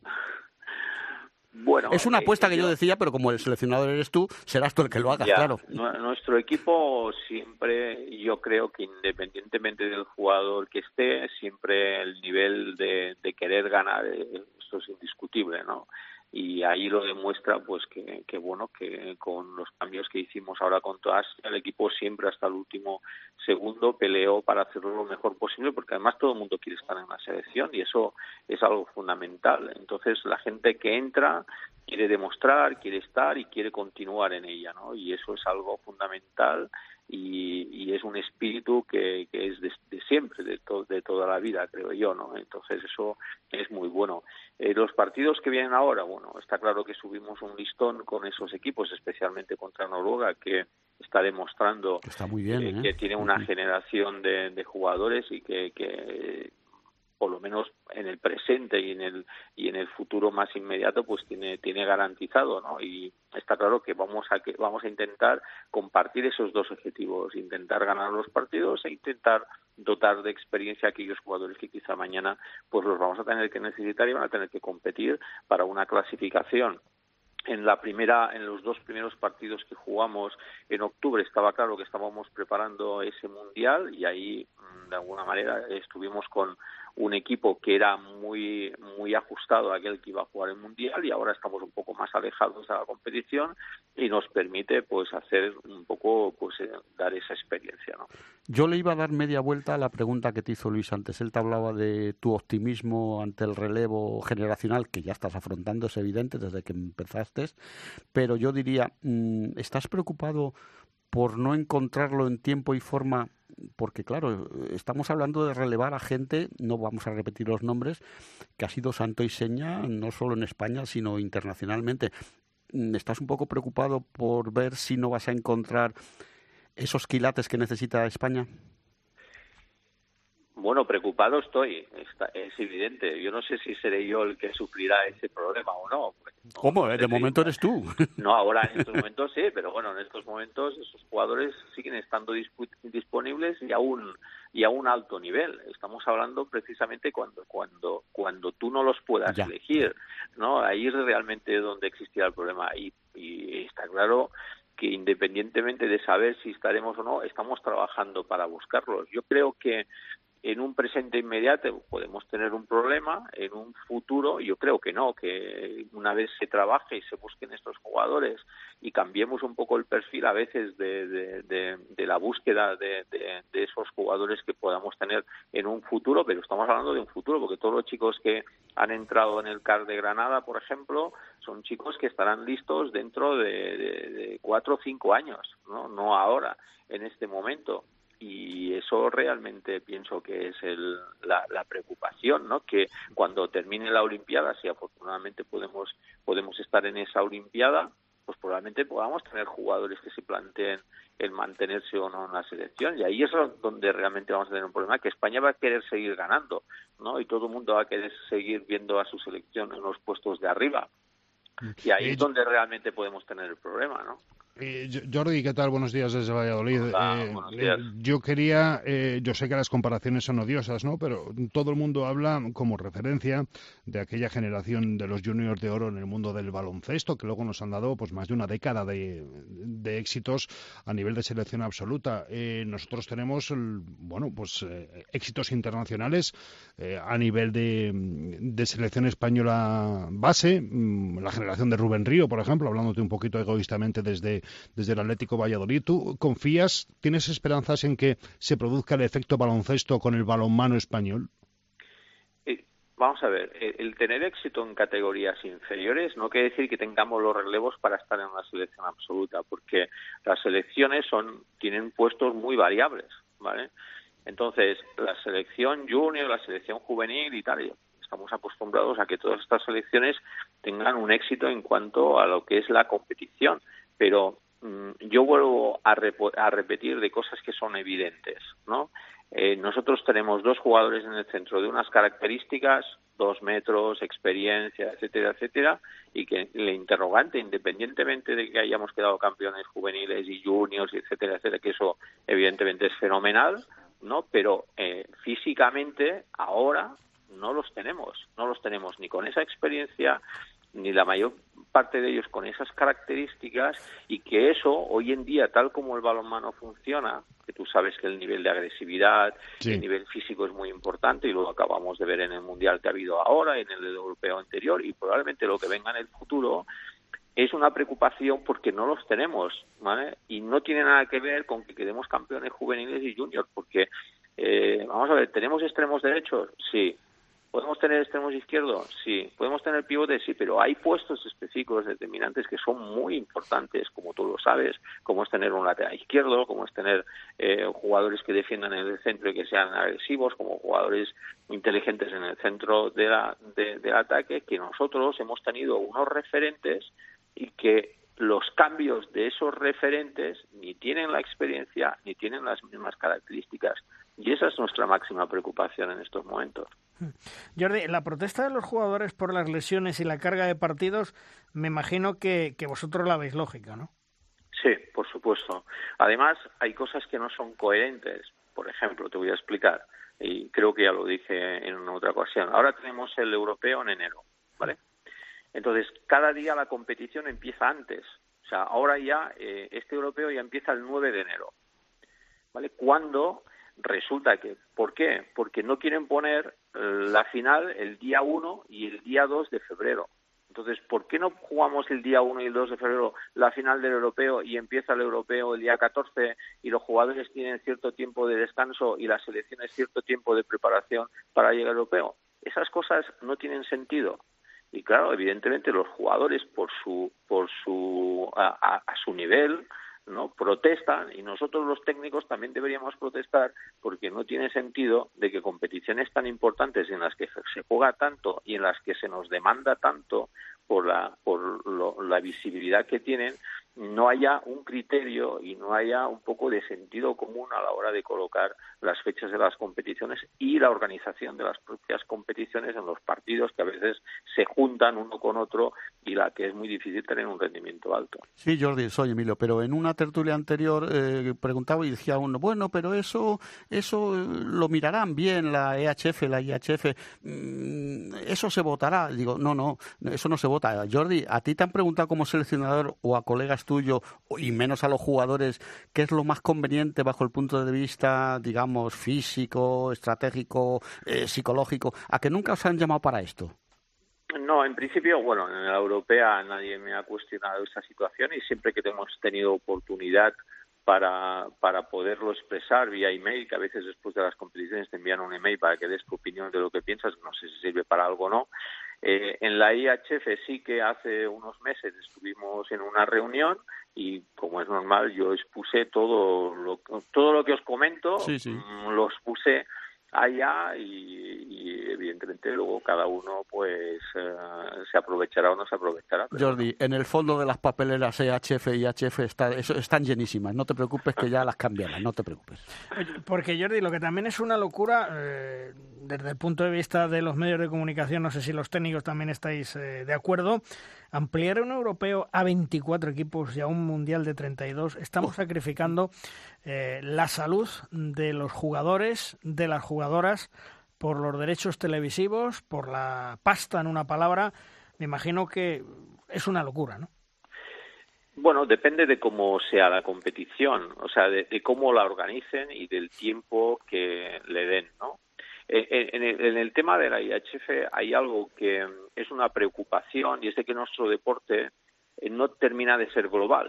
Bueno, es una apuesta eh, que yo decía, pero como el seleccionador eres tú, serás tú el que lo hagas, ya, claro. Nuestro equipo siempre, yo creo que independientemente del jugador que esté, siempre el nivel de, de querer ganar, esto es indiscutible, ¿no? Y ahí lo demuestra pues que, que bueno que con los cambios que hicimos ahora con todas, el equipo siempre hasta el último segundo peleó para hacerlo lo mejor posible, porque además todo el mundo quiere estar en la selección y eso es algo fundamental. Entonces la gente que entra quiere demostrar, quiere estar y quiere continuar en ella, ¿no? Y eso es algo fundamental y, y es un espíritu que, que es de, de siempre, de, to, de toda la vida, creo yo, ¿no? Entonces eso es muy bueno. Eh, los partidos que vienen ahora, bueno, está claro que subimos un listón con esos equipos, especialmente contra Noruega, que está demostrando está muy bien, eh, ¿eh? que tiene una generación de, de jugadores y que, que por lo menos en el presente y en el y en el futuro más inmediato pues tiene tiene garantizado, ¿no? Y está claro que vamos a que vamos a intentar compartir esos dos objetivos, intentar ganar los partidos e intentar dotar de experiencia a aquellos jugadores que quizá mañana pues los vamos a tener que necesitar y van a tener que competir para una clasificación. En la primera, en los dos primeros partidos que jugamos en octubre estaba claro que estábamos preparando ese mundial y ahí de alguna manera estuvimos con un equipo que era muy muy ajustado a aquel que iba a jugar el mundial y ahora estamos un poco más alejados de la competición y nos permite pues hacer un poco pues eh, dar esa experiencia, ¿no? Yo le iba a dar media vuelta a la pregunta que te hizo Luis antes. Él te hablaba de tu optimismo ante el relevo generacional que ya estás afrontando, es evidente desde que empezaste, pero yo diría, ¿estás preocupado por no encontrarlo en tiempo y forma? Porque claro, estamos hablando de relevar a gente, no vamos a repetir los nombres, que ha sido santo y seña no solo en España sino internacionalmente. ¿Estás un poco preocupado por ver si no vas a encontrar esos quilates que necesita España? Bueno, preocupado estoy, está, es evidente. Yo no sé si seré yo el que sufrirá ese problema o no. no ¿Cómo? De momento eres tú. No, ahora en estos momentos sí, pero bueno, en estos momentos esos jugadores siguen estando disp- disponibles y a un y a un alto nivel. Estamos hablando precisamente cuando cuando cuando tú no los puedas ya elegir, ¿no? Ahí es realmente donde existirá el problema y, y está claro que independientemente de saber si estaremos o no, estamos trabajando para buscarlos. Yo creo que en un presente inmediato podemos tener un problema, en un futuro yo creo que no, que una vez se trabaje y se busquen estos jugadores y cambiemos un poco el perfil a veces de, de, de, de la búsqueda de, de, de esos jugadores que podamos tener en un futuro, pero estamos hablando de un futuro porque todos los chicos que han entrado en el C A R de Granada, por ejemplo, son chicos que estarán listos dentro de, de, de cuatro o cinco años, ¿no? No ahora, en este momento. Y eso realmente pienso que es el, la, la preocupación, ¿no? Que cuando termine la Olimpiada, si afortunadamente podemos podemos estar en esa Olimpiada, pues probablemente podamos tener jugadores que se planteen el mantenerse o no en la selección. Y ahí es donde realmente vamos a tener un problema, que España va a querer seguir ganando, ¿no? Y todo el mundo va a querer seguir viendo a su selección en los puestos de arriba. Y ahí es donde realmente podemos tener el problema, ¿no? Eh, Jordi, ¿qué tal? Buenos días desde Valladolid. Hola, eh, buenos días. Eh, yo quería, eh, yo sé que las comparaciones son odiosas, ¿no? Pero todo el mundo habla como referencia de aquella generación de los juniors de oro en el mundo del baloncesto, que luego nos han dado pues más de una década de, de éxitos a nivel de selección absoluta. Eh, nosotros tenemos, bueno, pues eh, éxitos internacionales eh, a nivel de, de selección española base, la generación de Rubén Río, por ejemplo, hablándote un poquito egoístamente desde desde el Atlético Valladolid. ¿Tú confías, tienes esperanzas en que se produzca el efecto baloncesto con el balonmano español? Vamos a ver, el tener éxito en categorías inferiores no quiere decir que tengamos los relevos para estar en una selección absoluta, porque las selecciones son tienen puestos muy variables, ¿vale? Entonces, la selección junior, la selección juvenil y tal, estamos acostumbrados a que todas estas selecciones tengan un éxito en cuanto a lo que es la competición, pero mmm, yo vuelvo a, rep- a repetir de cosas que son evidentes, ¿no? Eh, nosotros tenemos dos jugadores en el centro de unas características, dos metros, experiencia, etcétera, etcétera, y que el interrogante, independientemente de que hayamos quedado campeones juveniles y juniors, etcétera, etcétera, que eso evidentemente es fenomenal, ¿no? Pero eh, físicamente ahora no los tenemos, no los tenemos ni con esa experiencia, ni la mayor parte de ellos con esas características, y que eso hoy en día, tal como el balonmano funciona, que tú sabes que el nivel de agresividad, sí. el nivel físico es muy importante, y lo acabamos de ver en el Mundial que ha habido ahora, en el europeo anterior, y probablemente lo que venga en el futuro, es una preocupación porque no los tenemos, ¿vale? Y no tiene nada que ver con que quedemos campeones juveniles y juniors, porque, eh, vamos a ver, ¿tenemos extremos derechos? Sí. ¿Podemos tener extremos izquierdos? Sí. ¿Podemos tener pivotes? Sí, pero hay puestos específicos determinantes que son muy importantes, como tú lo sabes, como es tener un lateral izquierdo, como es tener eh, jugadores que defiendan en el centro y que sean agresivos, como jugadores inteligentes en el centro de la, de, del ataque, que nosotros hemos tenido unos referentes y que los cambios de esos referentes ni tienen la experiencia ni tienen las mismas características. Y esa es nuestra máxima preocupación en estos momentos. Jordi, la protesta de los jugadores por las lesiones y la carga de partidos, me imagino que, que vosotros la veis lógica, ¿no? Sí, por supuesto. Además, hay cosas que no son coherentes. Por ejemplo, te voy a explicar, y creo que ya lo dije en una otra ocasión. Ahora tenemos el europeo en enero, ¿vale? Entonces, cada día la competición empieza antes. O sea, ahora ya, eh, este europeo ya empieza el nueve de enero, ¿vale? Cuando resulta que, ¿por qué? Porque no quieren poner la final el día uno y el día dos de febrero. Entonces, ¿por qué no jugamos el día uno y el dos de febrero la final del europeo y empieza el europeo el día catorce y los jugadores tienen cierto tiempo de descanso y las selecciones cierto tiempo de preparación para llegar al europeo? Esas cosas no tienen sentido. Y claro, evidentemente los jugadores por su por su a, a, a su nivel, ¿no?, protestan, y nosotros los técnicos también deberíamos protestar, porque no tiene sentido de que competiciones tan importantes en las que se juega tanto y en las que se nos demanda tanto por la por lo, la visibilidad que tienen, no haya un criterio y no haya un poco de sentido común a la hora de colocar las fechas de las competiciones y la organización de las propias competiciones en los partidos, que a veces se juntan uno con otro y la que es muy difícil tener un rendimiento alto. Sí, Jordi, soy Emilio, pero en una tertulia anterior eh, preguntaba y decía uno, bueno, pero eso eso lo mirarán bien la E H F, la I H F, mmm, eso se votará. Digo, no, no, eso no se vota. Jordi, ¿a ti te han preguntado como seleccionador o a colegas tuyos, y menos a los jugadores, qué es lo más conveniente bajo el punto de vista, digamos, físico, estratégico, eh, psicológico? ¿A que nunca os han llamado para esto? No, en principio, bueno, en la europea nadie me ha cuestionado esa situación, y siempre que hemos tenido oportunidad para para poderlo expresar vía email, que a veces después de las competiciones te envían un email para que des tu opinión de lo que piensas, no sé si sirve para algo o no. Eh, en la I H F sí que hace unos meses estuvimos en una reunión y, como es normal, yo expuse todo lo, todo lo que os comento, sí, sí. Lo expuse allá y, y evidentemente luego cada uno pues eh, se aprovechará o no se aprovechará. Jordi, no. En el fondo de las papeleras E H F y I H F está, eso, están llenísimas, no te preocupes que ya las cambiarán, no te preocupes. Porque Jordi, lo que también es una locura, eh, desde el punto de vista de los medios de comunicación, no sé si los técnicos también estáis eh, de acuerdo, ampliar un europeo a veinticuatro equipos y a un mundial de treinta y dos, estamos oh. sacrificando eh, la salud de los jugadores, de las jugadoras, por los derechos televisivos, por la pasta, en una palabra. Me imagino que es una locura, ¿no? Bueno, depende de cómo sea la competición, o sea, de, de cómo la organicen y del tiempo que le den, ¿no? En el, en el tema de la I H F hay algo que es una preocupación, y es de que nuestro deporte no termina de ser global.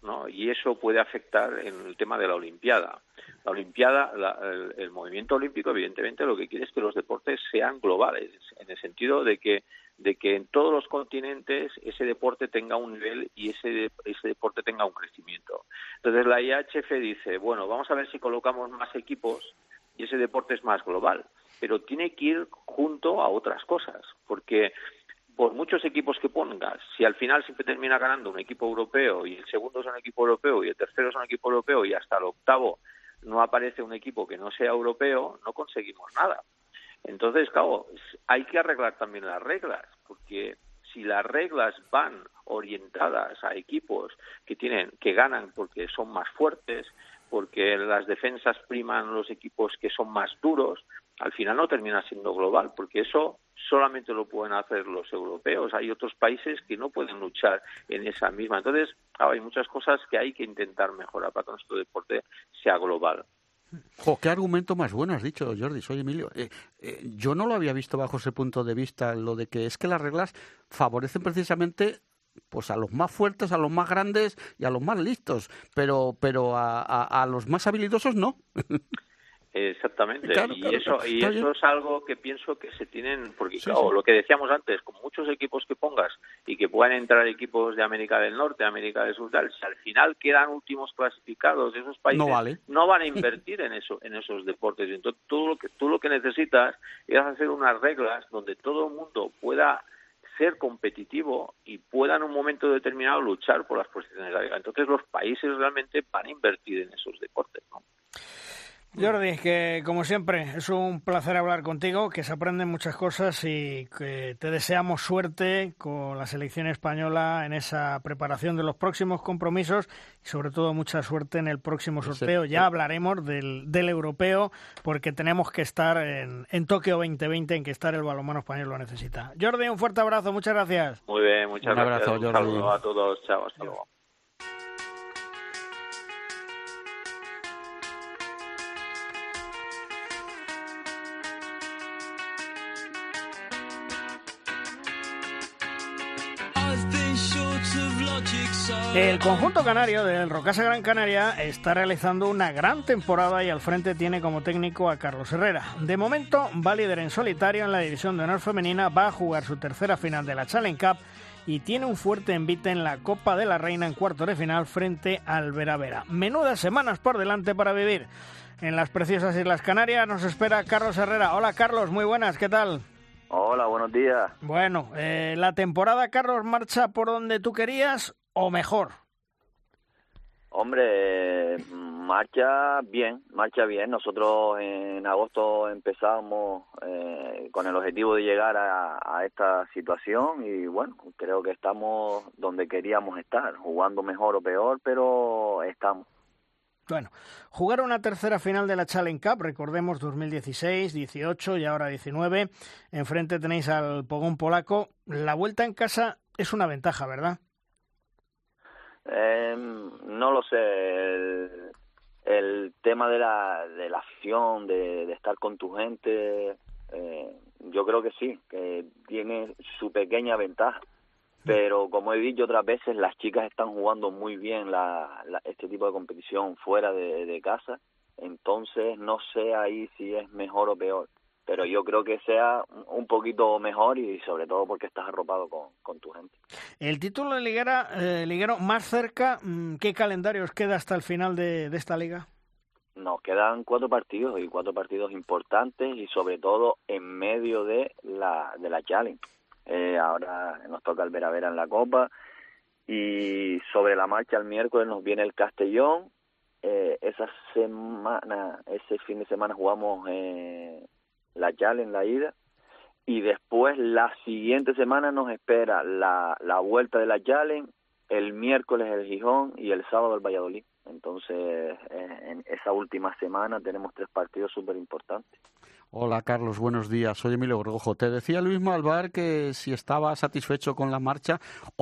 ¿no? Y eso puede afectar en el tema de la Olimpiada. La Olimpiada, la, el, el movimiento olímpico, evidentemente, lo que quiere es que los deportes sean globales, en el sentido de que de que en todos los continentes ese deporte tenga un nivel y ese ese deporte tenga un crecimiento. Entonces la I H F dice, bueno, vamos a ver si colocamos más equipos y ese deporte es más global, pero tiene que ir junto a otras cosas, porque por muchos equipos que pongas, si al final siempre termina ganando un equipo europeo y el segundo es un equipo europeo y el tercero es un equipo europeo y hasta el octavo no aparece un equipo que no sea europeo, no conseguimos nada. Entonces, claro, hay que arreglar también las reglas, porque si las reglas van orientadas a equipos que tienen que ganan porque son más fuertes, porque las defensas priman los equipos que son más duros, al final no termina siendo global, porque eso solamente lo pueden hacer los europeos. Hay otros países que no pueden luchar en esa misma. Entonces, claro, hay muchas cosas que hay que intentar mejorar para que nuestro deporte sea global. Jo, qué argumento más bueno has dicho, Jordi. Soy Emilio. Eh, eh, yo no lo había visto bajo ese punto de vista, lo de que es que las reglas favorecen precisamente pues a los más fuertes, a los más grandes y a los más listos, pero pero a, a, a los más habilidosos no. Exactamente, claro, y claro, eso claro, y eso es algo que pienso que se tienen, porque sí, claro, sí. lo que decíamos antes, con muchos equipos que pongas y que puedan entrar equipos de América del Norte, América del Sur, tal, si al final quedan últimos clasificados, esos países no, vale. no van a invertir en eso, en esos deportes. Entonces tú lo que tú lo que necesitas es hacer unas reglas donde todo el mundo pueda ser competitivo y pueda en un momento determinado luchar por las posiciones de la liga. Entonces los países realmente van a invertir en esos deportes, ¿no? Jordi, que como siempre es un placer hablar contigo, que se aprenden muchas cosas y que te deseamos suerte con la selección española en esa preparación de los próximos compromisos y sobre todo mucha suerte en el próximo sorteo. Ya hablaremos del, del europeo porque tenemos que estar en, en Tokio veinte veinte, en que estar el balonmano español lo necesita. Jordi, un fuerte abrazo, muchas gracias. Muy bien, muchas un gracias. Abrazo, un saludo a todos, chao, hasta luego. El conjunto canario del Rocasa Gran Canaria está realizando una gran temporada y al frente tiene como técnico a Carlos Herrera. De momento va líder en solitario en la división de honor femenina, va a jugar su tercera final de la Challenge Cup y tiene un fuerte envite en la Copa de la Reina en cuartos de final frente al Vera Vera. Menudas semanas por delante para vivir. En las preciosas Islas Canarias nos espera Carlos Herrera. Hola Carlos, muy buenas, ¿qué tal? Hola, buenos días. Bueno, eh, ¿la temporada, Carlos, marcha por donde tú querías o mejor? Hombre, marcha bien, marcha bien. Nosotros en agosto empezamos eh, con el objetivo de llegar a, a esta situación y bueno, creo que estamos donde queríamos estar, jugando mejor o peor, pero estamos. Bueno, jugar una tercera final de la Challenge Cup, recordemos dos mil dieciséis, dieciocho y ahora diecinueve. Enfrente tenéis al Pogón polaco. La vuelta en casa es una ventaja, ¿verdad? Eh, no lo sé. El, el tema de la, de la afición, de, de estar con tu gente, eh, yo creo que sí, que tiene su pequeña ventaja. Pero como he dicho otras veces, las chicas están jugando muy bien la, la, este tipo de competición fuera de, de casa, entonces no sé ahí si es mejor o peor, pero yo creo que sea un poquito mejor y sobre todo porque estás arropado con, con tu gente. El título de liguera, eh, liguero más cerca, ¿qué calendario os queda hasta el final de, de esta liga? Nos quedan cuatro partidos y cuatro partidos importantes y sobre todo en medio de la, de la Challenge. Eh, ahora nos toca el Vera Vera en la Copa y sobre la marcha el miércoles nos viene el Castellón. Eh, esa semana, ese fin de semana jugamos eh, la Challenge en la ida y después la siguiente semana nos espera la, la vuelta de la Challenge, el miércoles el Gijón y el sábado el Valladolid. Entonces eh, en esa última semana tenemos tres partidos súper importantes. Hola Carlos, buenos días. Soy Emilio Gorgojo. Te decía Luis Malvar que si estaba satisfecho con la marcha, hombre,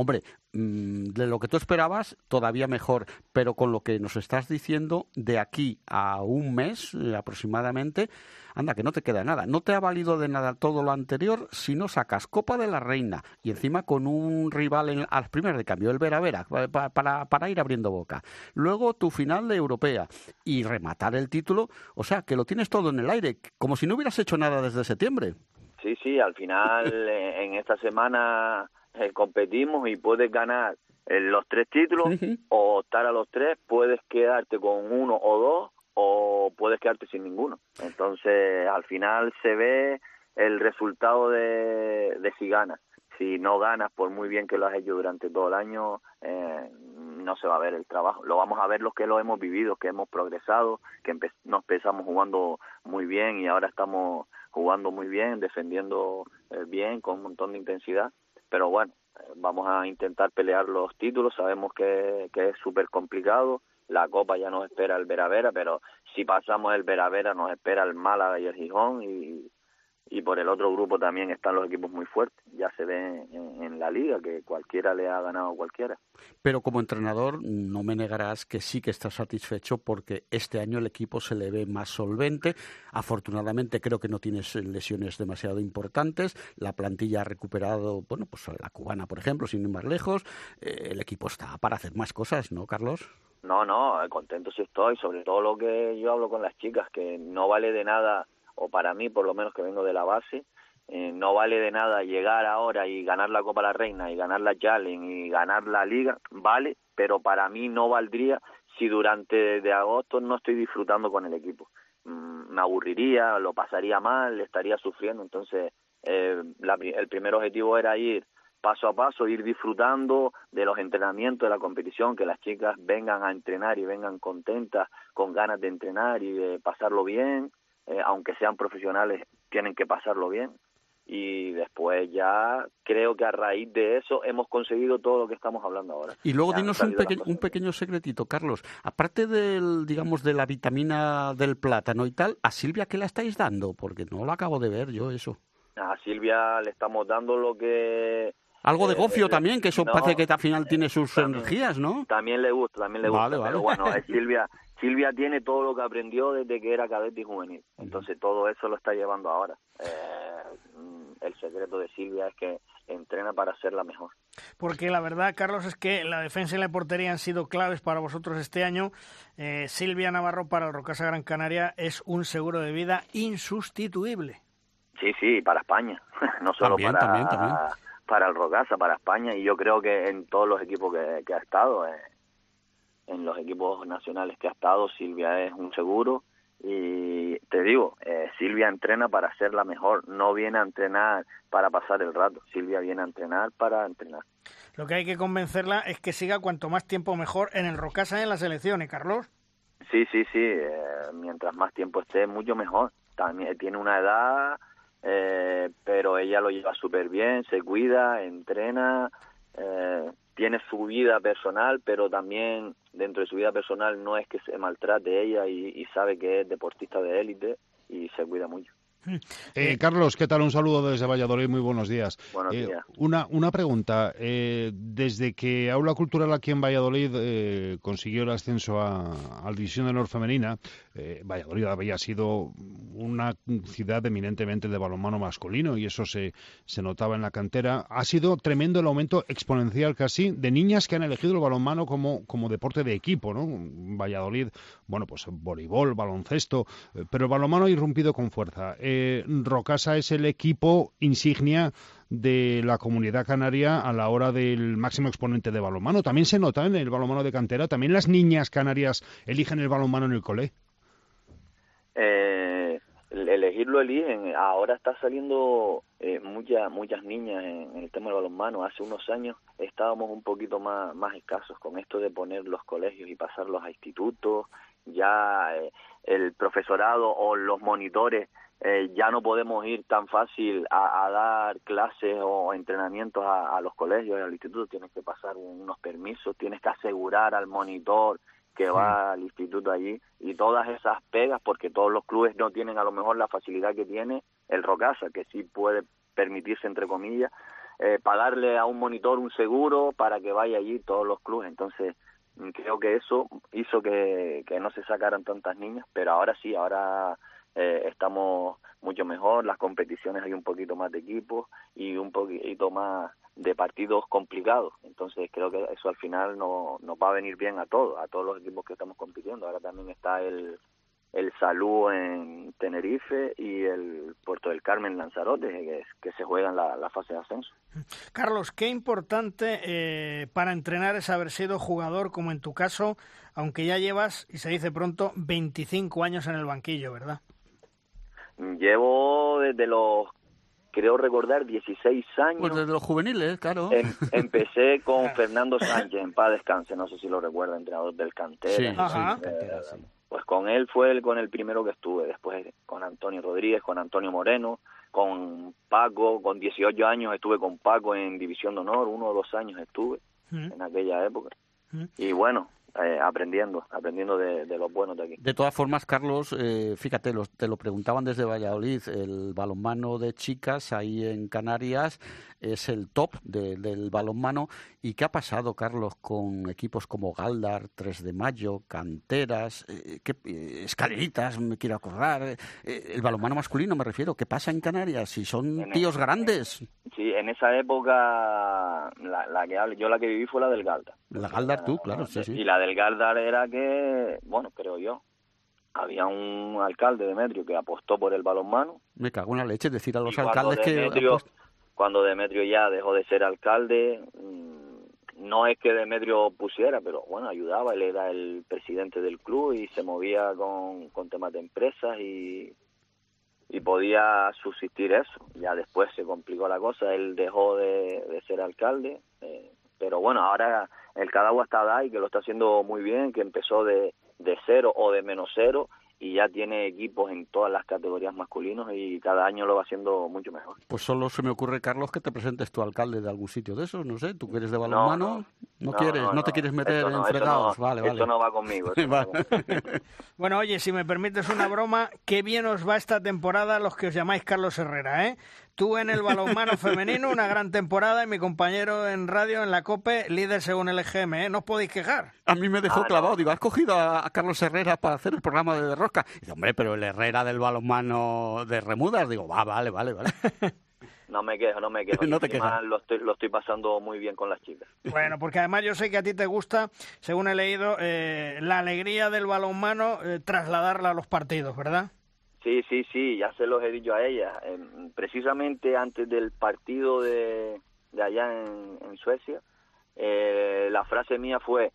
de lo que tú esperabas, todavía mejor, pero con lo que nos estás diciendo, de aquí a un mes eh, aproximadamente, anda, que no te queda nada. No te ha valido de nada todo lo anterior si no sacas Copa de la Reina y encima con un rival en, a las primeras de cambio, el Vera Vera, para, para, para ir abriendo boca. Luego tu final de Europea y rematar el título, o sea, que lo tienes todo en el aire, como si no hubieras hecho nada desde septiembre. Sí, sí, al final en esta semana Eh, competimos y puedes ganar eh, los tres títulos uh-huh. o estar a los tres, puedes quedarte con uno o dos o puedes quedarte sin ninguno. Entonces al final se ve el resultado de, de si ganas. Si no ganas, por muy bien que lo has hecho durante todo el año, eh, no se va a ver el trabajo. Lo vamos a ver los que lo hemos vivido, que hemos progresado, que empe- nos empezamos jugando muy bien y ahora estamos jugando muy bien, defendiendo eh, bien, con un montón de intensidad. Pero bueno, vamos a intentar pelear los títulos, sabemos que, que es súper complicado, la Copa ya nos espera el Vera Vera, pero si pasamos el Vera Vera nos espera el Málaga y el Gijón, y, y por el otro grupo también están los equipos muy fuertes, ya se ve en, en la Liga que cualquiera le ha ganado a cualquiera. Pero como entrenador no me negarás que sí que estás satisfecho porque este año el equipo se le ve más solvente. Afortunadamente creo que no tienes lesiones demasiado importantes. La plantilla ha recuperado, bueno, pues la cubana, por ejemplo, sin ir más lejos. Eh, el equipo está para hacer más cosas, ¿no, Carlos? No, no, contento sí estoy, sobre todo lo que yo hablo con las chicas, que no vale de nada, o para mí por lo menos que vengo de la base, Eh, no vale de nada llegar ahora y ganar la Copa de la Reina y ganar la Challenge y ganar la Liga, vale, pero para mí no valdría si durante de agosto no estoy disfrutando con el equipo. Mm, me aburriría, lo pasaría mal, estaría sufriendo. Entonces eh, la, el primer objetivo era ir paso a paso, ir disfrutando de los entrenamientos, de la competición, que las chicas vengan a entrenar y vengan contentas, con ganas de entrenar y de pasarlo bien, eh, aunque sean profesionales, tienen que pasarlo bien. Y después ya creo que a raíz de eso hemos conseguido todo lo que estamos hablando ahora. Y luego ya dinos un, peque- un pequeño secretito, Carlos. Aparte del, digamos, de la vitamina del plátano y tal, ¿a Silvia qué le estáis dando? Porque no lo acabo de ver yo eso. A Silvia le estamos dando lo que... Algo de gofio eh, también, que eso no, parece que al final tiene sus también, energías, ¿no? También le gusta, también le gusta. Vale, vale. Pero bueno, es Silvia... Silvia tiene todo lo que aprendió desde que era cadete y juvenil. Entonces todo eso lo está llevando ahora. Eh, el secreto de Silvia es que entrena para ser la mejor. Porque la verdad, Carlos, es que la defensa y la portería han sido claves para vosotros este año. Eh, Silvia Navarro para el Rocasa Gran Canaria es un seguro de vida insustituible. Sí, sí, para España. No solo también, para, también, también. para el Rocasa, para España. Y yo creo que en todos los equipos que, que ha estado... Eh, en los equipos nacionales que ha estado, Silvia es un seguro. Y te digo, eh, Silvia entrena para ser la mejor, no viene a entrenar para pasar el rato. Silvia viene a entrenar para entrenar. Lo que hay que convencerla es que siga cuanto más tiempo mejor en el Rocasa y en las selecciones, Carlos. Sí, sí, sí, eh, mientras más tiempo esté, mucho mejor. También tiene una edad, eh, pero ella lo lleva súper bien, se cuida, entrena, eh, tiene su vida personal, pero también dentro de su vida personal no es que se maltrate ella y, y sabe que es deportista de élite y se cuida mucho. Eh, Carlos, ¿qué tal? Un saludo desde Valladolid, muy buenos días. Buenos eh, días. Una, una pregunta. Eh, desde que Aula Cultural aquí en Valladolid eh, consiguió el ascenso a, a la División de Honor Femenina, eh, Valladolid había sido una ciudad eminentemente de balonmano masculino y eso se, se notaba en la cantera. Ha sido tremendo el aumento exponencial casi de niñas que han elegido el balonmano como, como deporte de equipo, ¿no? Valladolid, bueno, pues voleibol, baloncesto, eh, pero el balonmano ha irrumpido con fuerza. Eh, Rocasa es el equipo insignia de la Comunidad Canaria a la hora del máximo exponente de balonmano. También se nota en el balonmano de cantera, también las niñas canarias eligen el balonmano en el cole. Eh, elegir lo eligen. Ahora está saliendo eh, muchas muchas niñas en, en el tema del balonmano. Hace unos años estábamos un poquito más, más escasos con esto de poner los colegios y pasarlos a institutos. Ya eh, el profesorado o los monitores Eh, ya no podemos ir tan fácil a, a dar clases o entrenamientos a, a los colegios y al instituto. Tienes que pasar unos permisos, tienes que asegurar al monitor que sí. va al instituto allí y todas esas pegas, porque todos los clubes no tienen a lo mejor la facilidad que tiene el Rocasa, que sí puede permitirse, entre comillas, eh, pagarle a un monitor un seguro para que vaya allí todos los clubes. Entonces creo que eso hizo que, que no se sacaran tantas niñas, pero ahora sí, ahora eh, estamos mucho mejor, las competiciones hay un poquito más de equipos y un poquito más de partidos complicados. Entonces creo que eso al final no, nos va a venir bien a todos, a todos los equipos que estamos compitiendo. Ahora también está el el Salud en Tenerife y el Puerto del Carmen Lanzarote, que, que se juegan la, la fase de ascenso. Carlos, qué importante eh, para entrenar es haber sido jugador, como en tu caso, aunque ya llevas, y se dice pronto, veinticinco años en el banquillo, ¿verdad? Llevo desde los, creo recordar, dieciséis años. Pues desde los juveniles, claro. Em, empecé con Fernando Sánchez, en paz descanse, no sé si lo recuerda, entrenador del Cantera. Sí, Ajá. sí, Cantera, sí. Pues con él fue el, con el primero que estuve, después con Antonio Rodríguez, con Antonio Moreno, con Paco, con dieciocho años estuve con Paco en División de Honor, uno o dos años estuve ¿Mm? en aquella época. ¿Mm? Y bueno, eh, aprendiendo, aprendiendo de, de los buenos de aquí. De todas formas, Carlos, eh, fíjate, los, te lo preguntaban desde Valladolid, el balonmano de chicas ahí en Canarias es el top de, del balonmano. ¿Y qué ha pasado, Carlos, con equipos como Galdar, tres de Mayo, Canteras, eh, qué, eh, Escaleritas, me quiero acordar, eh, el balonmano masculino me refiero? ¿Qué pasa en Canarias? Si son en tíos el, grandes. Sí, en esa época la, la que hable, yo la que viví fue la del Galdar. La Galdar tú, claro, sí, sí. Y la del Galdar era que, bueno, creo yo, había un alcalde, Demetrio, que apostó por el balonmano. Me cago en la leche decir a los y alcaldes Demetrio, que... Cuando Demetrio ya dejó de ser alcalde, no es que Demetrio pusiera, pero bueno, ayudaba, él era el presidente del club y se movía con, con temas de empresas y, y podía subsistir eso. Ya después se complicó la cosa, él dejó de, de ser alcalde, eh, pero bueno, ahora el Cadagua está ahí, que lo está haciendo muy bien, que empezó de, de cero o de menos cero, y ya tiene equipos en todas las categorías masculinos y cada año lo va haciendo mucho mejor. Pues solo se me ocurre, Carlos, que te presentes tu alcalde de algún sitio de esos, no sé, tú que eres de balonmano, no, no, no, no quieres, no, no te quieres meter no, en fregados, no, vale, vale. Eso no va conmigo. Eso vale. no va conmigo. Bueno, oye, si me permites una broma, qué bien os va esta temporada los que os llamáis Carlos Herrera, ¿eh? Tú en el balonmano femenino, una gran temporada, y mi compañero en radio, en la COPE, líder según el E G M, ¿eh? No os podéis quejar. A mí me dejó ah, clavado, no. digo, ¿has cogido a, a Carlos Herrera para hacer el programa de, de Rosca? Y dice, hombre, pero el Herrera del balonmano de Remudas, digo, va, vale, vale, vale. No me quejo, no me quejo. No te quejas. Lo estoy, lo estoy pasando muy bien con las chicas. Bueno, porque además yo sé que a ti te gusta, según he leído, eh, la alegría del balonmano, eh, trasladarla a los partidos, ¿verdad? Sí, sí, sí, ya se los he dicho a ellas. Eh, precisamente antes del partido de, de allá en, en Suecia, eh, la frase mía fue,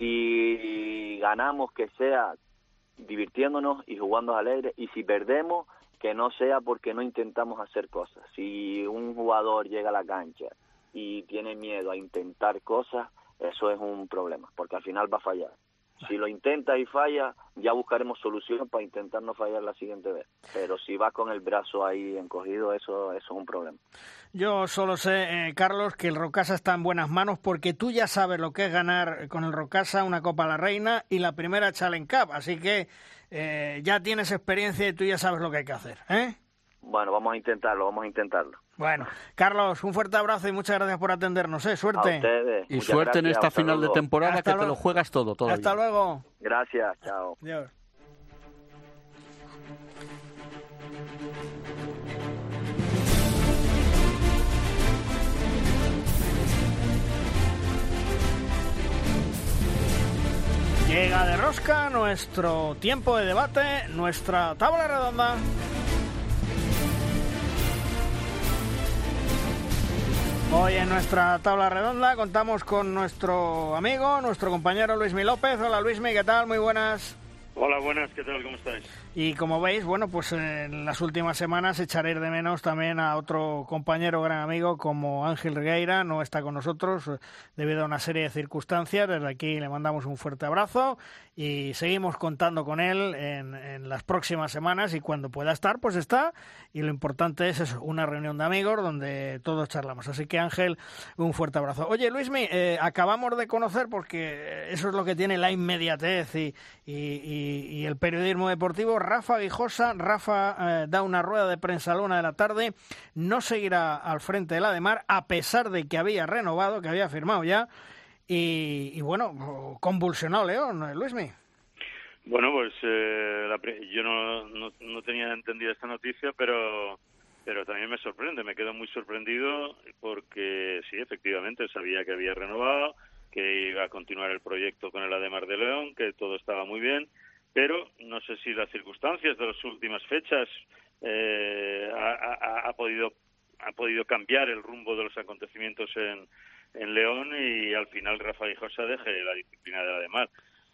si ganamos que sea divirtiéndonos y jugando alegre, y si perdemos que no sea porque no intentamos hacer cosas. Si un jugador llega a la cancha y tiene miedo a intentar cosas, eso es un problema, porque al final va a fallar. Si lo intenta y falla, ya buscaremos solución para intentar no fallar la siguiente vez. Pero si vas con el brazo ahí encogido, eso, eso es un problema. Yo solo sé, eh, Carlos, que el Rocasa está en buenas manos, porque tú ya sabes lo que es ganar con el Rocasa una Copa a la Reina y la primera Challenge Cup. Así que eh, ya tienes experiencia y tú ya sabes lo que hay que hacer, ¿eh? Bueno, vamos a intentarlo, vamos a intentarlo. Bueno, Carlos, un fuerte abrazo y muchas gracias por atendernos, ¿eh? Suerte. A ustedes. Y Muchas suerte gracias, en esta hasta final luego. de temporada, Hasta que luego. te lo juegas todo, todo. Hasta luego. Gracias, chao. Adiós. Llega de rosca nuestro tiempo de debate, nuestra tabla redonda. Hoy en nuestra tabla redonda contamos con nuestro amigo, nuestro compañero Luismi López. Hola Luismi, ¿qué tal? Muy buenas. Hola, buenas, ¿qué tal? ¿Cómo estáis? Y como veis, bueno, pues en las últimas semanas echaré de menos también a otro compañero, gran amigo como Ángel Regueira. No está con nosotros debido a una serie de circunstancias. Desde aquí le mandamos un fuerte abrazo y seguimos contando con él en, en las próximas semanas, y cuando pueda estar, pues está. Y lo importante es eso, una reunión de amigos donde todos charlamos. Así que Ángel, un fuerte abrazo. Oye, Luismi, eh, acabamos de conocer, porque eso es lo que tiene la inmediatez y, y, y y, y el periodismo deportivo. Rafa Guijosa, Rafa eh, da una rueda de prensa a la una de la tarde, no seguirá al frente de la Ademar, a pesar de que había renovado, que había firmado ya, y, y bueno, convulsionado León, Luismi. Bueno, pues eh, la, yo no, no, no tenía entendido esta noticia, pero pero también me sorprende, me quedo muy sorprendido porque sí, efectivamente, sabía que había renovado, que iba a continuar el proyecto con el Ademar de León, que todo estaba muy bien, pero no sé si las circunstancias de las últimas fechas eh, ha, ha, ha podido ha podido cambiar el rumbo de los acontecimientos en, en León y al final Rafa Guijosa deje la disciplina del Ademar.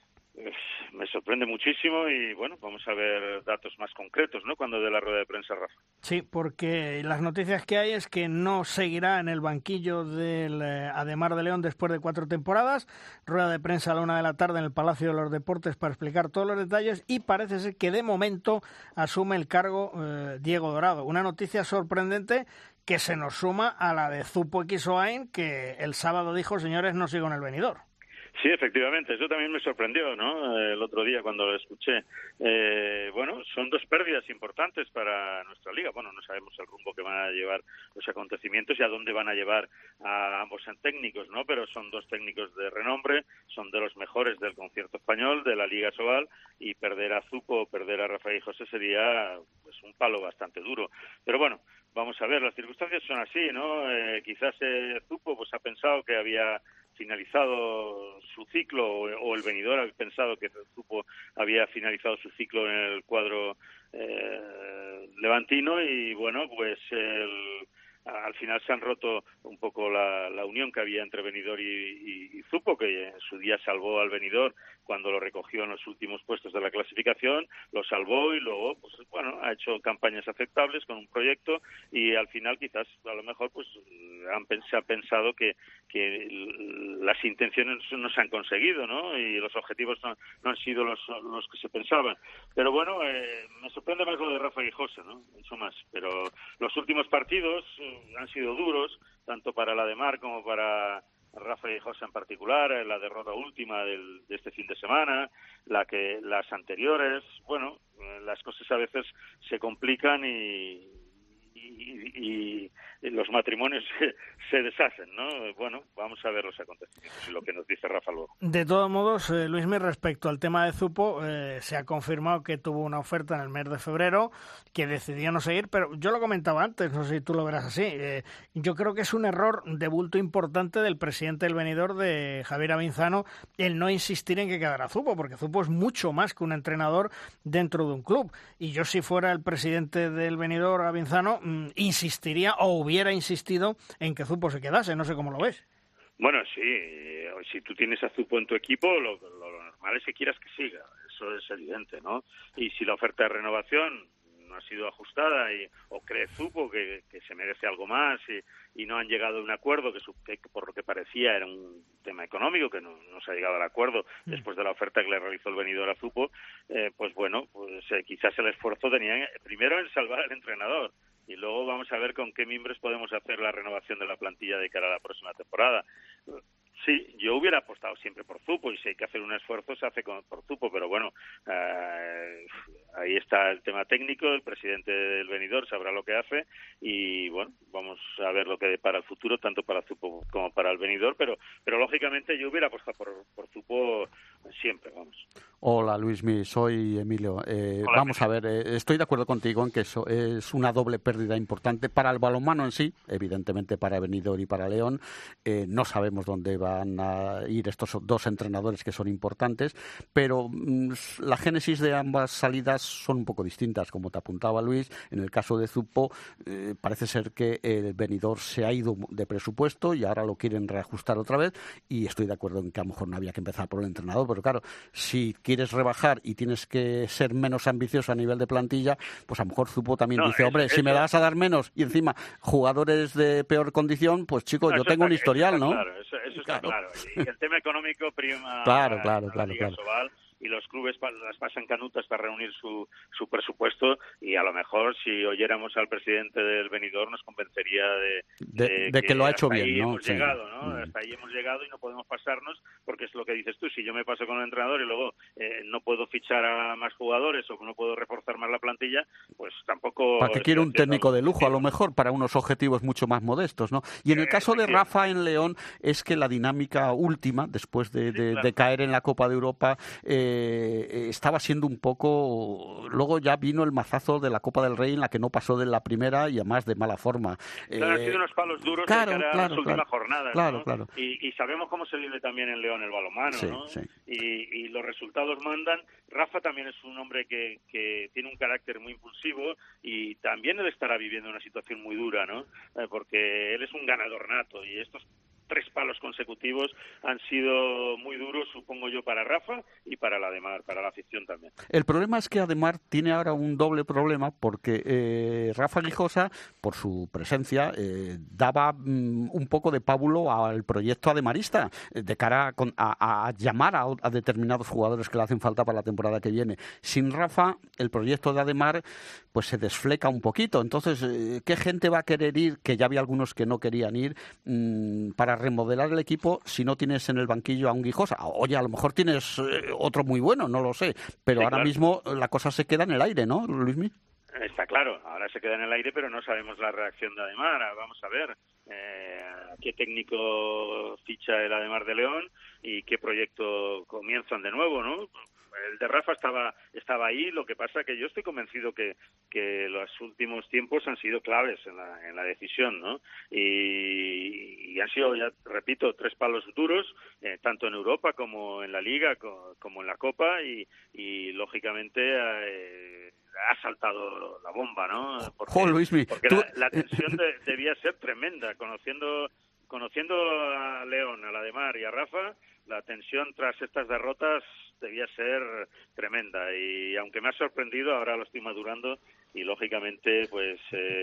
Me sorprende muchísimo y bueno, vamos a ver datos más concretos, ¿no? Cuando dé la rueda de prensa, Rafa. Sí, porque las noticias que hay es que no seguirá en el banquillo del eh, Ademar de León después de cuatro temporadas. Rueda de prensa a la una de la tarde en el Palacio de los Deportes para explicar todos los detalles y parece ser que de momento asume el cargo eh, Diego Dorado. Una noticia sorprendente que se nos suma a la de Zupo Xhoain, que el sábado dijo, señores, no sigo en el venidor. Sí, efectivamente, eso también me sorprendió, ¿no? El otro día cuando lo escuché. Eh, bueno, son dos pérdidas importantes para nuestra liga. Bueno, no sabemos el rumbo que van a llevar los acontecimientos y a dónde van a llevar a ambos técnicos, ¿no? Pero son dos técnicos de renombre, son de los mejores del concierto español, de la Liga Sobal, y perder a Zupo o perder a Rafael José sería pues un palo bastante duro. Pero bueno, vamos a ver, las circunstancias son así, ¿no? Eh, quizás eh, Zupo pues ha pensado que había finalizado su ciclo o, o el venidor ha pensado que Zupo había finalizado su ciclo en el cuadro eh, levantino y bueno, pues el, al final se han roto un poco la, la unión que había entre venidor y, y, y Zupo, que en su día salvó al venidor cuando lo recogió en los últimos puestos de la clasificación, lo salvó y luego, pues bueno, ha hecho campañas aceptables con un proyecto y al final quizás, a lo mejor, pues han, se ha pensado que, que las intenciones no se han conseguido, ¿no? Y los objetivos no, no han sido los, los que se pensaban. Pero bueno, eh, me sorprende más lo de Rafa Guijosa, ¿no? Mucho más. Pero los últimos partidos eh, han sido duros, tanto para la Ademar como para Rafa Guijosa en particular, la derrota última del, de este fin de semana, la que las anteriores, bueno, las cosas a veces se complican y, y, y los matrimonios se, se deshacen, ¿no? Bueno, vamos a ver los acontecimientos y lo que nos dice Rafa luego. De todos modos, eh, Luismi, respecto al tema de Zupo, eh, se ha confirmado que tuvo una oferta en el mes de febrero, que decidió no seguir, pero yo lo comentaba antes, no sé si tú lo verás así, eh, yo creo que es un error de bulto importante del presidente del venidor, de Javier Avinzano, el no insistir en que quedara Zupo, porque Zupo es mucho más que un entrenador dentro de un club, y yo si fuera el presidente del venidor, Avinzano, mm, insistiría o hubiera insistido en que Zupo se quedase, no sé cómo lo ves. Bueno, sí, si tú tienes a Zupo en tu equipo, lo, lo, lo normal es que quieras que siga, eso es evidente, ¿no? Y si la oferta de renovación no ha sido ajustada y, o cree Zupo que, que se merece algo más y, y no han llegado a un acuerdo, que, que por lo que parecía era un tema económico, que no, no se ha llegado al acuerdo después de la oferta que le realizó el venidor a Zupo, eh, pues bueno, pues eh, quizás el esfuerzo tenía primero en salvar al entrenador, y luego vamos a ver con qué mimbres podemos hacer la renovación de la plantilla de cara a la próxima temporada. Sí, yo hubiera apostado siempre por Zupo y si hay que hacer un esfuerzo se hace con, por Zupo, pero bueno, eh, ahí está el tema técnico, el presidente del venidor sabrá lo que hace y bueno, vamos a ver lo que depara el futuro, tanto para Zupo como para el venidor, pero pero lógicamente yo hubiera apostado por, por Zupo siempre, vamos. Hola Luismi, soy Emilio. Eh, Hola, vamos Emilio. a ver, eh, estoy de acuerdo contigo en que eso es una doble pérdida importante para el balonmano en sí, evidentemente para venidor y para León. Eh, no sabemos dónde van a ir estos dos entrenadores que son importantes, pero mmm, la génesis de ambas salidas son un poco distintas, como te apuntaba Luis. En el caso de Zupo, eh, parece ser que el venidor se ha ido de presupuesto y ahora lo quieren reajustar otra vez, y estoy de acuerdo en que a lo mejor no había que empezar por el entrenador, pero claro, si quieres rebajar y tienes que ser menos ambicioso a nivel de plantilla, pues a lo mejor Zupo también no, dice, es, hombre, es, si me vas a dar menos y encima jugadores de peor condición, pues chicos, no, yo tengo está, un historial, ¿no? Claro, eso, eso está claro. claro. Y el tema económico prima claro, claro, a la claro, Liga claro. Sobal y los clubes pa, las pasan canutas para reunir su, su presupuesto, y a lo mejor si oyéramos al presidente del Benidorm nos convencería de, de, de, de que, que lo ha hecho hasta bien, ahí ¿no? hemos Sí. llegado, ¿no? Mm. Hasta ahí hemos llegado y no podemos pasarnos, porque es lo que dices tú, si yo me paso con el entrenador y luego eh, no puedo fichar a más jugadores o no puedo reforzar más la plantilla, pues tampoco... ¿Para qué quiere un técnico de lujo? A lo mejor para unos objetivos mucho más modestos, ¿no? Y en el caso de Rafa en León es que la dinámica última, después de, de, Sí, claro. de caer en la Copa de Europa, eh, estaba siendo un poco... Luego ya vino el mazazo de la Copa del Rey en la que no pasó de la primera y además de mala forma. Claro, Eh, han sido unos palos duros claro, de cara a claro, las últimas claro. jornadas, Claro, ¿no? claro. Y, y sabemos cómo se vive también en León el balonmano, Sí, ¿no? sí. Y, y los resultados mandan. Rafa también es un hombre que, que tiene un carácter muy impulsivo y también él estará viviendo una situación muy dura, ¿no? Eh, porque él es un ganador nato y estos tres palos consecutivos han sido muy duros, supongo yo, para Rafa y para la Ademar, para la afición también. El problema es que Ademar tiene ahora un doble problema porque eh, Rafa Guijosa, por su presencia, eh, daba mm, un poco de pábulo al proyecto ademarista eh, de cara a, con- a- a llamar a, a determinados jugadores que le hacen falta para la temporada que viene. Sin Rafa, el proyecto de Ademar pues se desfleca un poquito. Entonces, eh, ¿qué gente va a querer ir? Que ya había algunos que no querían ir mm, para remodelar el equipo si no tienes en el banquillo a un Guijosa. Oye, a lo mejor tienes eh, otro muy bueno, no lo sé. Pero Sí, ahora claro. mismo la cosa se queda en el aire, ¿no, Luismi? Está claro, ahora se queda en el aire, pero no sabemos la reacción de Ademar. Vamos a ver eh, qué técnico ficha el Ademar de León y qué proyecto comienzan de nuevo, ¿no? El de Rafa estaba estaba ahí, lo que pasa que yo estoy convencido que, que los últimos tiempos han sido claves en la, en la decisión, ¿no? Y, y han sido, ya repito, tres palos duros, eh, tanto en Europa como en la Liga, co, como en la Copa, y, y lógicamente eh, ha saltado la bomba, ¿no? Porque, Jo, Luismi, porque tú- la, la tensión de- debía ser tremenda, conociendo conociendo a León, a la Ademar y a Rafa, la tensión tras estas derrotas debía ser tremenda, y aunque me ha sorprendido, ahora lo estoy madurando y lógicamente pues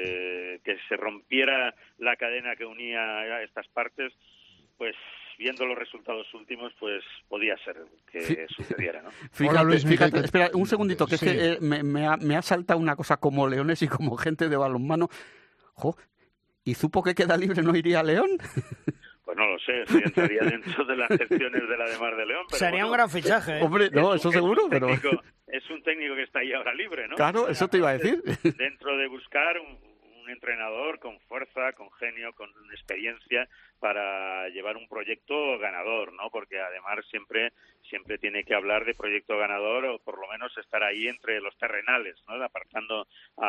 eh, que se rompiera la cadena que unía a estas partes, pues viendo los resultados últimos, pues podía ser que Sí. sucediera, ¿no? Fíjate, Hola, Luis, fíjate, Miguel, que- espera un segundito, que Sí. es que eh, me, me ha, me ha saltado una cosa como leones y como gente de balonmano. Jo, ¿y supo que queda libre, no iría a León? Pues no lo sé, si entraría dentro de las secciones de la Ademar de León. Pero Sería bueno, un gran fichaje, ¿eh? Hombre, no, es eso un- es seguro, un pero... técnico- es un técnico que está ahí ahora libre, ¿no? Claro, eso te iba a decir. Dentro de buscar un, un entrenador con fuerza, con genio, con experiencia para llevar un proyecto ganador, ¿no? Porque además siempre siempre tiene que hablar de proyecto ganador, o por lo menos estar ahí entre los terrenales, ¿no? Apartando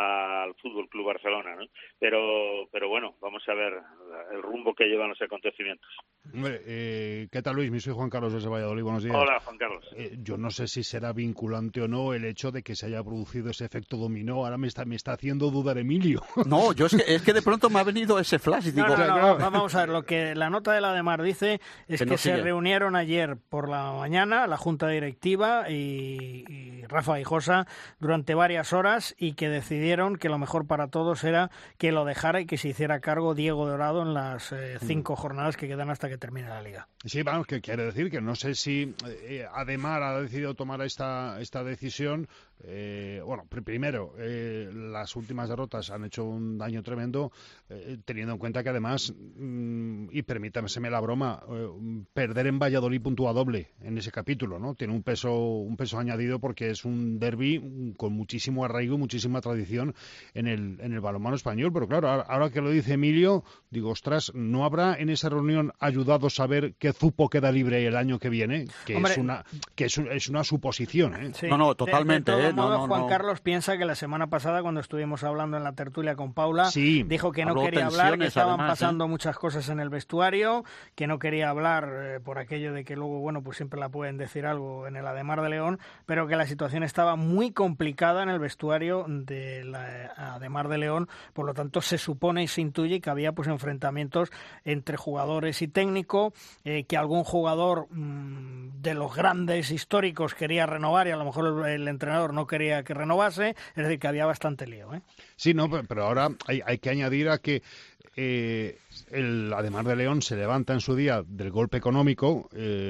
al Fútbol Club Barcelona, ¿no? Pero pero bueno, vamos a ver el rumbo que llevan los acontecimientos. Hombre, eh, ¿qué tal, Luis? Mi soy Juan Carlos desde Valladolid. Buenos días. Hola, Juan Carlos. Eh, yo no sé si será vinculante o no el hecho de que se haya producido ese efecto dominó. Ahora me está, me está haciendo dudar Emilio. No, yo es que, es que de pronto me ha venido ese flash y digo... No, no, no, claro. va- vamos a ver, lo que la nota de la Ademar dice es Que que, no se sigue. reunieron ayer por la mañana la Junta Directiva y, y Rafa Guijosa durante varias horas, y que decidieron que lo mejor para todos era que lo dejara y que se hiciera cargo Diego Dorado en las eh, cinco jornadas que quedan hasta que termine la Liga. Sí, vamos, que quiere decir que no sé si eh, Ademar ha decidido tomar esta, esta decisión. Eh, bueno, pr- primero, eh, las últimas derrotas han hecho un daño tremendo, eh, teniendo en cuenta que además, mm, y permítameseme la broma, eh, perder en Valladolid puntúa doble en ese capítulo, ¿no? Tiene un peso, un peso añadido porque es un derbi con muchísimo arraigo, muchísima tradición en el, en el balonmano español. Pero claro, ahora, ahora que lo dice Emilio, digo, ostras, ¿no habrá en esa reunión ayudado saber que Zupo queda libre el año que viene? Que Hombre, es una que es, un- es una suposición, ¿eh? Sí. No, no, De- totalmente, De, ¿eh? todos No, modos, no, Juan no. Carlos piensa que la semana pasada, cuando estuvimos hablando en la tertulia con Paula, Sí. dijo que no Habló quería hablar, que tensiones, estaban además, pasando ¿eh? muchas cosas en el vestuario, que no quería hablar eh, por aquello de que luego, bueno, pues siempre la pueden decir algo en el Ademar de León, pero que la situación estaba muy complicada en el vestuario de la Ademar de León, por lo tanto se supone y se intuye que había pues enfrentamientos entre jugadores y técnico, eh, que algún jugador mmm, de los grandes históricos quería renovar y a lo mejor el, el entrenador no quería que renovase, es decir, que había bastante lío, ¿eh? Sí, no, pero- pero ahora hay, hay que añadir a que eh, el Ademar de León se levanta en su día del golpe económico, eh,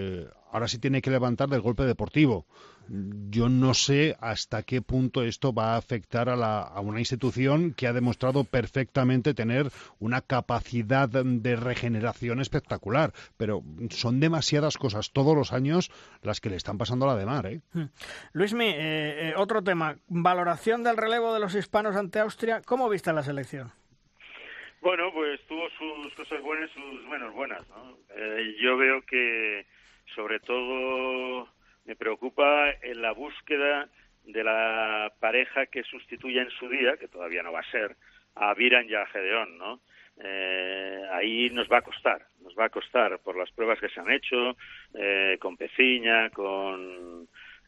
ahora sí tiene que levantar del golpe deportivo. Yo no sé hasta qué punto esto va a afectar a, la, a una institución que ha demostrado perfectamente tener una capacidad de regeneración espectacular, pero son demasiadas cosas todos los años las que le están pasando a la de Mar, ¿eh? Luismi, eh, eh, otro tema, valoración del relevo de los hispanos ante Austria, ¿cómo viste la selección? Bueno, pues tuvo sus cosas buenas y sus menos buenas, ¿no? Eh, yo veo que, sobre todo, me preocupa en la búsqueda de la pareja que sustituya en su día, que todavía no va a ser, a Viran y a Gedeón, ¿no? Eh, ahí nos va a costar, nos va a costar por las pruebas que se han hecho, eh, con Peciña, con...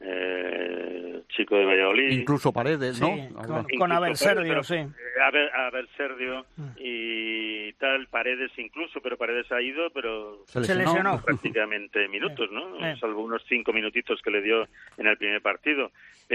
Eh, chico de Valladolid, incluso Paredes, ¿no? Sí, con, con Abel Serdio, sí. Abel, Abel Serdio y tal, Paredes incluso, pero Paredes ha ido, pero se lesionó, se lesionó. prácticamente minutos, ¿no? Eh. Salvo unos cinco minutitos que le dio en el primer partido.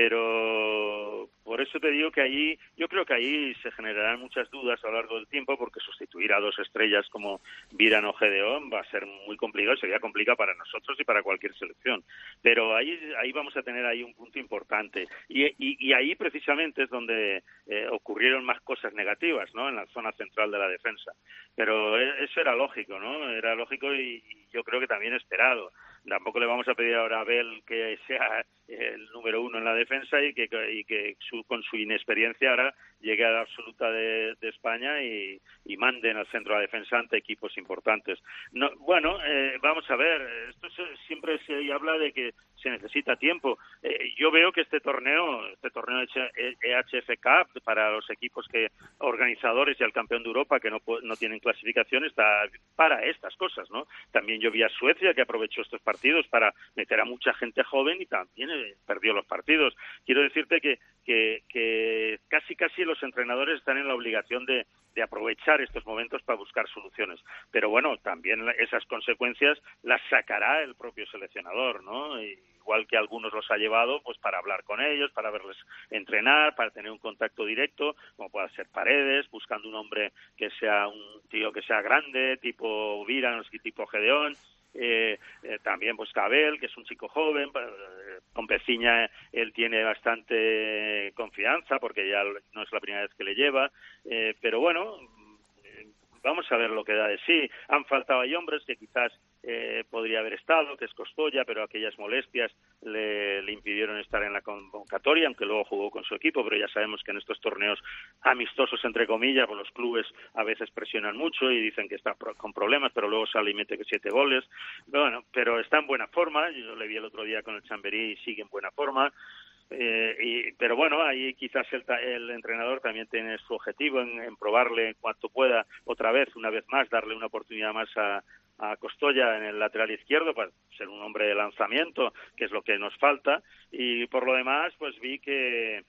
Pero por eso te digo que ahí, yo creo que ahí se generarán muchas dudas a lo largo del tiempo, porque sustituir a dos estrellas como Viran o Gedeón va a ser muy complicado, sería complicado para nosotros y para cualquier selección. Pero ahí, ahí vamos a tener ahí un punto importante. Y, y, y ahí precisamente es donde eh, ocurrieron más cosas negativas, ¿no? En la zona central de la defensa. Pero eso era lógico, ¿no? Era lógico y, y yo creo que también esperado. Tampoco le vamos a pedir ahora a Abel que sea el número uno en la defensa y que, y que su, con su inexperiencia ahora llegue a la absoluta de, de España y, y mande en el centro de la defensa ante equipos importantes. No, bueno, eh, vamos a ver, esto se, siempre se habla de que se necesita tiempo. Eh, yo veo que este torneo, este torneo E H F Cup para los equipos que organizadores y al campeón de Europa que no, no tienen clasificación está para estas cosas, ¿no? También yo vi a Suecia que aprovechó estos partidos para meter a mucha gente joven y también eh, perdió los partidos. Quiero decirte que, que, que casi casi los entrenadores están en la obligación de, de aprovechar estos momentos para buscar soluciones. Pero bueno, también esas consecuencias las sacará el propio seleccionador, ¿no? Y, igual que algunos los ha llevado pues para hablar con ellos, para verles entrenar, para tener un contacto directo, como pueda ser Paredes, buscando un hombre que sea un tío que sea grande, tipo Viran, tipo Gedeón. Eh, eh, también pues Abel, que es un chico joven, eh, con Peciña él tiene bastante confianza porque ya no es la primera vez que le lleva, eh, pero bueno, eh, vamos a ver lo que da de sí. Han faltado ahí hombres que quizás eh, podría haber estado, que es Costoya, pero aquellas molestias le, le impidieron estar en la convocatoria, aunque luego jugó con su equipo, pero ya sabemos que en estos torneos amistosos, entre comillas, pues los clubes a veces presionan mucho y dicen que está con problemas, pero luego sale y mete que siete goles. Bueno, pero está en buena forma, yo le vi el otro día con el Chamberí y sigue en buena forma. Eh, y, pero bueno, ahí quizás el, el entrenador también tiene su objetivo en, en probarle en cuanto pueda otra vez, una vez más, darle una oportunidad más a, a Costoya en el lateral izquierdo para ser un hombre de lanzamiento, que es lo que nos falta, y por lo demás pues vi que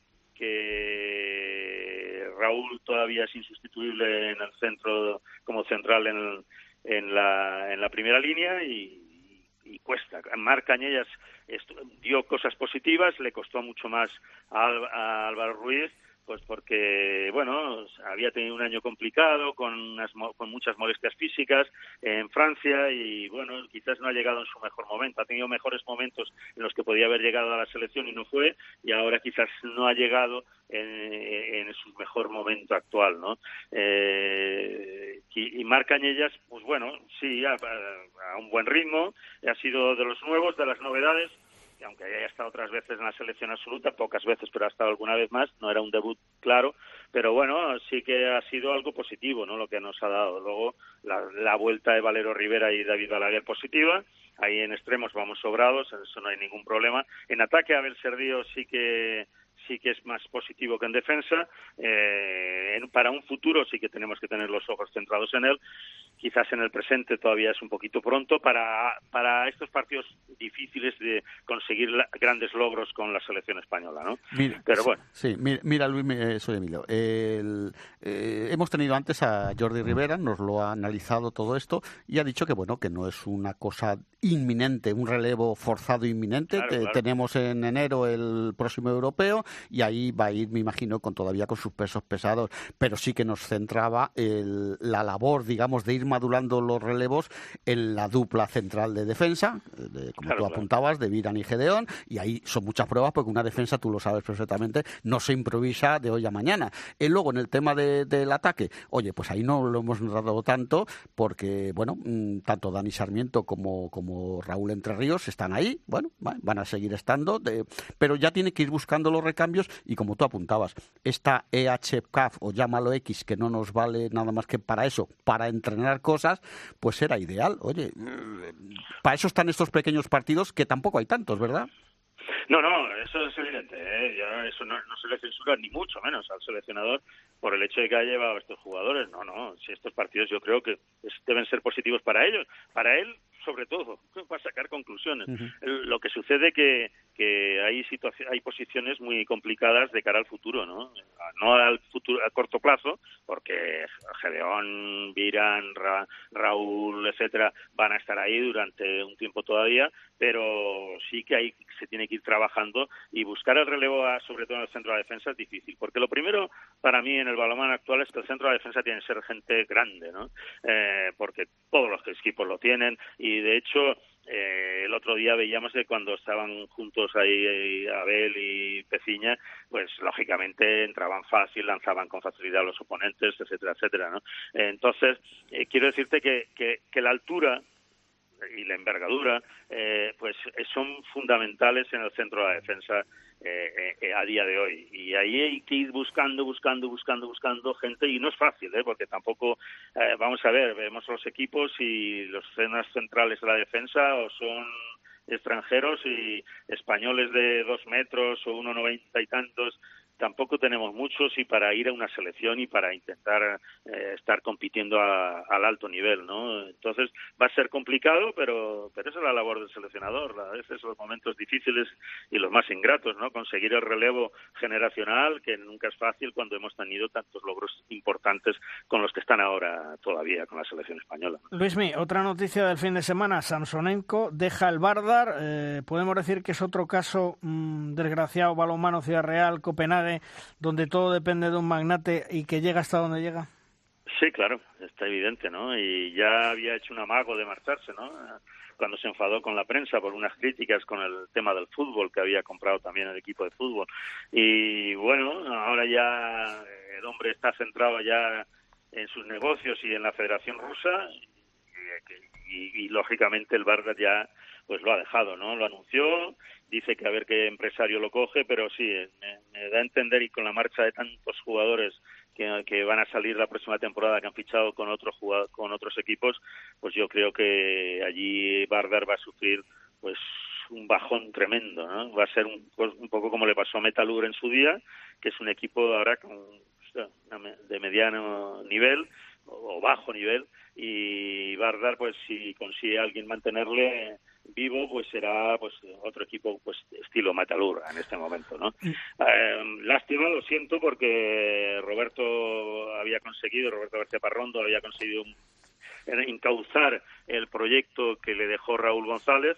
que Raúl todavía es insustituible en el centro como central en, el, en, la, en la primera línea y y cuesta. Marc Cañellas dio cosas positivas, le costó mucho más a, a Álvaro Ruiz, pues porque, bueno, había tenido un año complicado, con, unas, con muchas molestias físicas en Francia y, bueno, quizás no ha llegado en su mejor momento. Ha tenido mejores momentos en los que podía haber llegado a la selección y no fue, y ahora quizás no ha llegado en, en su mejor momento actual, ¿no? Eh, y, y Marc Cañellas, pues bueno, sí, a, a un buen ritmo, ha sido de los nuevos, de las novedades, que aunque haya estado otras veces en la selección absoluta, pocas veces, pero ha estado alguna vez más, no era un debut claro, pero bueno, sí que ha sido algo positivo, ¿no?, lo que nos ha dado. Luego, la, la vuelta de Valero Rivera y David Balaguer positiva, ahí en extremos vamos sobrados, eso no hay ningún problema. En ataque, Abel Serdio sí que sí que es más positivo que en defensa. Eh, en, para un futuro sí que tenemos que tener los ojos centrados en él. Quizás en el presente todavía es un poquito pronto para, para estos partidos difíciles de conseguir la, grandes logros con la selección española, ¿no? Mira, Pero bueno. Sí, mira, mira Luis, eh, soy Emilio. El, eh, hemos tenido antes a Jordi Rivera, nos lo ha analizado todo esto y ha dicho que bueno, que no es una cosa inminente, un relevo forzado inminente. Claro, Te, claro. Tenemos en enero el próximo europeo y ahí va a ir, me imagino, con todavía con sus pesos pesados, pero sí que nos centraba el, la labor, digamos, de ir madurando los relevos en la dupla central de defensa, de, como claro, tú apuntabas, claro. de Viran y Gedeón, y ahí son muchas pruebas porque una defensa, tú lo sabes perfectamente, no se improvisa de hoy a mañana. Y luego en el tema de, del ataque, oye, pues ahí no lo hemos notado tanto porque, bueno, tanto Dani Sarmiento como, como Raúl Entre Ríos están ahí, bueno, van a seguir estando, de, pero ya tiene que ir buscando los recambios y como tú apuntabas, esta E H C A F o llámalo X, que no nos vale nada más que para eso, para entrenar cosas, pues era ideal. Oye, para eso están estos pequeños partidos que tampoco hay tantos, ¿verdad? No, no, eso es evidente, ¿eh? Ya eso no, no se le censura ni mucho menos al seleccionador por el hecho de que haya llevado a estos jugadores. No, no, si estos partidos yo creo que es, deben ser positivos para ellos, para él sobre todo, para sacar conclusiones. Uh-huh. El, lo que sucede que que hay situaciones, hay posiciones muy complicadas de cara al futuro, ¿no? No al futuro a corto plazo, porque Gedeón, Viran, Ra, Raúl, etcétera, van a estar ahí durante un tiempo todavía, pero sí que ahí se tiene que ir trabajando y buscar el relevo, a, sobre todo en el centro de la defensa, es difícil, porque lo primero para mí en el balonmano actual es que el centro de la defensa tiene que ser gente grande, ¿no? Eh, porque todos los equipos lo tienen y de hecho Eh, el otro día veíamos que cuando estaban juntos ahí Abel y Peciña, pues lógicamente entraban fácil, lanzaban con facilidad a los oponentes, etcétera, etcétera, ¿no? Eh, entonces, eh, quiero decirte que, que, que la altura y la envergadura eh, pues son fundamentales en el centro de la defensa eh, eh, a día de hoy, y ahí hay que ir buscando, buscando, buscando, buscando gente, y no es fácil, ¿eh? Porque tampoco, eh, vamos a ver, vemos los equipos y los zonas centrales de la defensa o son extranjeros y españoles de dos metros o uno noventa y tantos, tampoco tenemos muchos, y para ir a una selección y para intentar eh, estar compitiendo a, al alto nivel, ¿no? Entonces va a ser complicado, pero pero esa es la labor del seleccionador, a veces los momentos difíciles y los más ingratos, ¿no? Conseguir el relevo generacional, que nunca es fácil cuando hemos tenido tantos logros importantes con los que están ahora todavía con la selección española. Luismi, otra noticia del fin de semana: Samsonenko deja el Vardar. Eh, podemos decir que es otro caso mmm, desgraciado, balonmano Ciudad Real, Copenhague, donde todo depende de un magnate y que llega hasta donde llega. Sí, claro, está evidente, ¿no? Y ya había hecho un amago de marcharse, ¿no? Cuando se enfadó con la prensa por unas críticas con el tema del fútbol, que había comprado también el equipo de fútbol. Y bueno, ahora ya el hombre está centrado ya en sus negocios y en la Federación Rusa, y, y, y lógicamente el Vardar ya pues lo ha dejado, ¿no? Lo anunció, dice que a ver qué empresario lo coge, pero sí, me, me da a entender, y con la marcha de tantos jugadores que, que van a salir la próxima temporada, que han fichado con otros jugadores, con otros equipos, pues yo creo que allí Vardar va a sufrir pues un bajón tremendo, ¿no? Va a ser un, pues, un poco como le pasó a Metalur en su día, que es un equipo ahora con, de mediano nivel o bajo nivel, y Vardar, pues si consigue alguien mantenerle vivo, pues será pues otro equipo pues estilo Metalur en este momento, ¿no? Eh, lástima, lo siento, porque Roberto había conseguido, Roberto García Parrondo había conseguido un, encauzar el proyecto que le dejó Raúl González,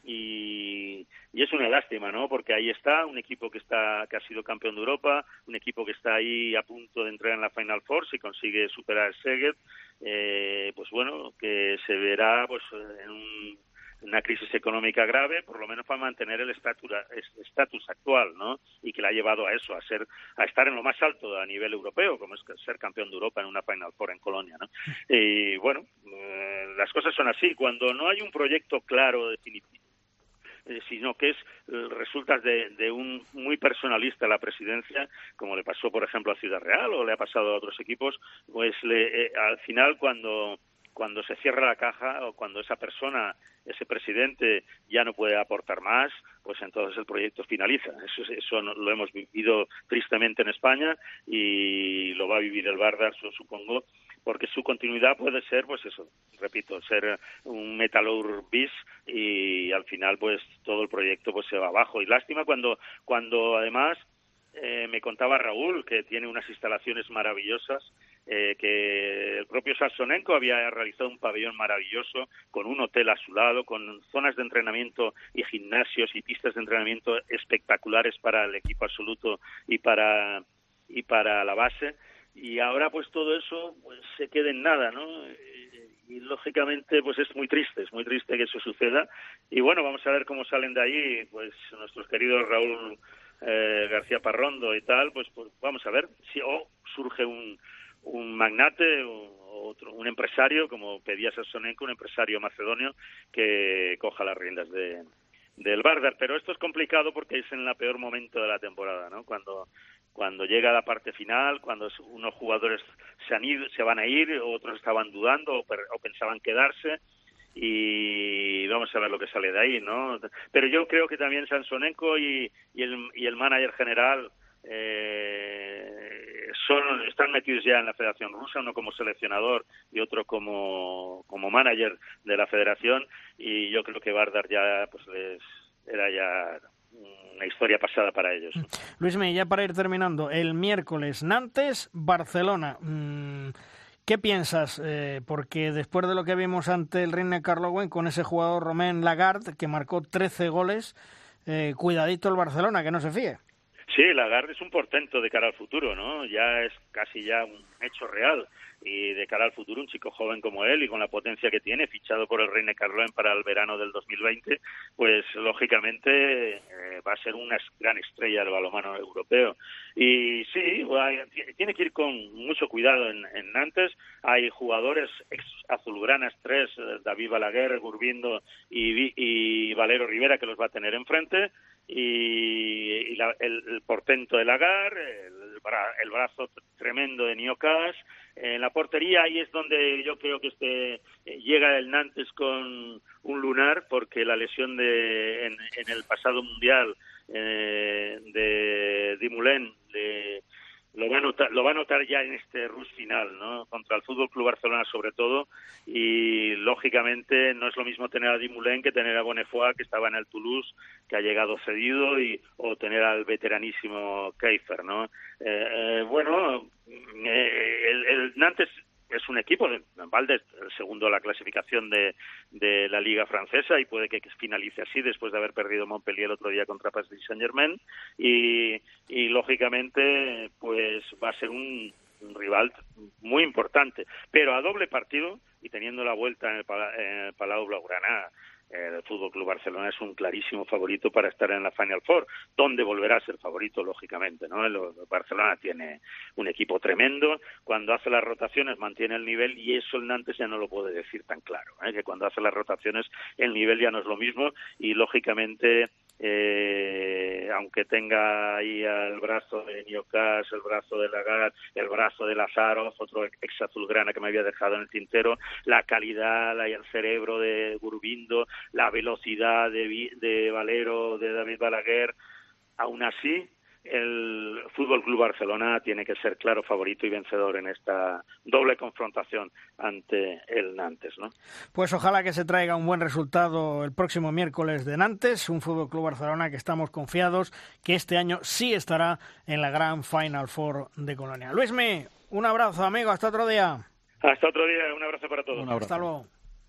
y, y es una lástima, ¿no? Porque ahí está un equipo que está que ha sido campeón de Europa, un equipo que está ahí a punto de entrar en la Final Four si consigue superar el Szeged, eh, pues bueno, que se verá pues en un una crisis económica grave, por lo menos para mantener el estatus actual, ¿no? Y que le ha llevado a eso, a ser, a estar en lo más alto a nivel europeo, como es ser campeón de Europa en una Final Four en Colonia, ¿no? Y bueno, eh, las cosas son así. Cuando no hay un proyecto claro, definitivo, eh, sino que es eh, resulta de, de un muy personalista la presidencia, como le pasó, por ejemplo, a Ciudad Real o le ha pasado a otros equipos, pues le, eh, al final cuando cuando se cierra la caja o cuando esa persona, ese presidente ya no puede aportar más, pues entonces el proyecto finaliza. Eso, eso lo hemos vivido tristemente en España y lo va a vivir el Vardar, supongo, porque su continuidad puede ser, pues eso, repito, ser un Metalur bis, y al final pues todo el proyecto pues se va abajo. Y lástima cuando, cuando además eh, me contaba Raúl que tiene unas instalaciones maravillosas, Eh, que el propio Samsonenko había realizado un pabellón maravilloso con un hotel a su lado, con zonas de entrenamiento y gimnasios y pistas de entrenamiento espectaculares para el equipo absoluto y para y para la base, y ahora pues todo eso pues se queda en nada, ¿no? y lógicamente pues es muy triste, es muy triste que eso suceda. Y bueno, vamos a ver cómo salen de ahí pues nuestros queridos Raúl eh, García Parrondo y tal, pues, pues vamos a ver si o surge un, un magnate o otro, un empresario como pedía Sassonenko, un empresario macedonio que coja las riendas de del Vardar, pero esto es complicado porque es en el peor momento de la temporada, ¿no? Cuando cuando llega la parte final, cuando unos jugadores se han ido, se van a ir, otros estaban dudando o, per, o pensaban quedarse, y vamos a ver lo que sale de ahí, ¿no? Pero yo creo que también Sassonenko y, y el y el manager general eh, son están metidos ya en la Federación Rusa, uno como seleccionador y otro como como manager de la Federación, y yo creo que Vardar ya pues les era ya una historia pasada para ellos. Luismi, ya para ir terminando, el miércoles Nantes Barcelona. Mm, ¿Qué piensas? Eh, porque después de lo que vimos ante el Rinne-Karlovy con ese jugador Romain Lagarde que marcó trece goles, eh, cuidadito el Barcelona, que no se fíe. Sí, Lagarde es un portento de cara al futuro, ¿no? Ya es casi ya un hecho real, y de cara al futuro un chico joven como él y con la potencia que tiene, fichado por el Rinne-Karlovy para el verano del dos mil veinte, pues lógicamente eh, va a ser una gran estrella del balonmano europeo. Y sí, tiene que ir con mucho cuidado en, en Nantes. Hay jugadores ex azulgranas, tres, David Balaguer, Gurbindo y, y Valero Rivera, que los va a tener enfrente, y, y la, el, el portento de Lagarde, el, bra, el brazo tremendo de Niocas. En la portería ahí es donde yo creo que este eh, llega el Nantes con un lunar, porque la lesión de en, en el pasado mundial eh, de Dumoulin de lo va a notar, lo va a notar ya en este rush final, ¿no? Contra el Fútbol Club Barcelona sobre todo, y lógicamente no es lo mismo tener a Dumoulin que tener a Bonnefoy, que estaba en el Toulouse, que ha llegado cedido, y o tener al veteranísimo Keifer, ¿no? Eh, eh, bueno, eh, el, el Nantes es un equipo, Valde el segundo a la clasificación de, de la Liga Francesa, y puede que finalice así después de haber perdido Montpellier el otro día contra Paris Saint-Germain, y, y lógicamente pues va a ser un, un rival muy importante, pero a doble partido, y teniendo la vuelta en el, en el Palau Blaugrana. El Fútbol Club Barcelona es un clarísimo favorito para estar en la Final Four, donde volverá a ser favorito, lógicamente, ¿no? El Barcelona tiene un equipo tremendo, cuando hace las rotaciones mantiene el nivel, y eso el Nantes ya no lo puede decir tan claro, ¿eh? Que cuando hace las rotaciones el nivel ya no es lo mismo, y lógicamente eh, aunque tenga ahí el brazo de Niocas, el brazo de Lagarde, el brazo de Lazarov, otro ex azulgrana que me había dejado en el tintero, la calidad y el cerebro de Gurbindo, la velocidad de, de Valero, de David Balaguer, aún así el Fútbol Club Barcelona tiene que ser claro favorito y vencedor en esta doble confrontación ante el Nantes, ¿no? Pues ojalá que se traiga un buen resultado el próximo miércoles de Nantes, un Fútbol Club Barcelona que estamos confiados que este año sí estará en la gran Final Four de Colonia. Luismi, un abrazo, amigo, hasta otro día. Hasta otro día, un abrazo para todos. Un abrazo. Hasta luego.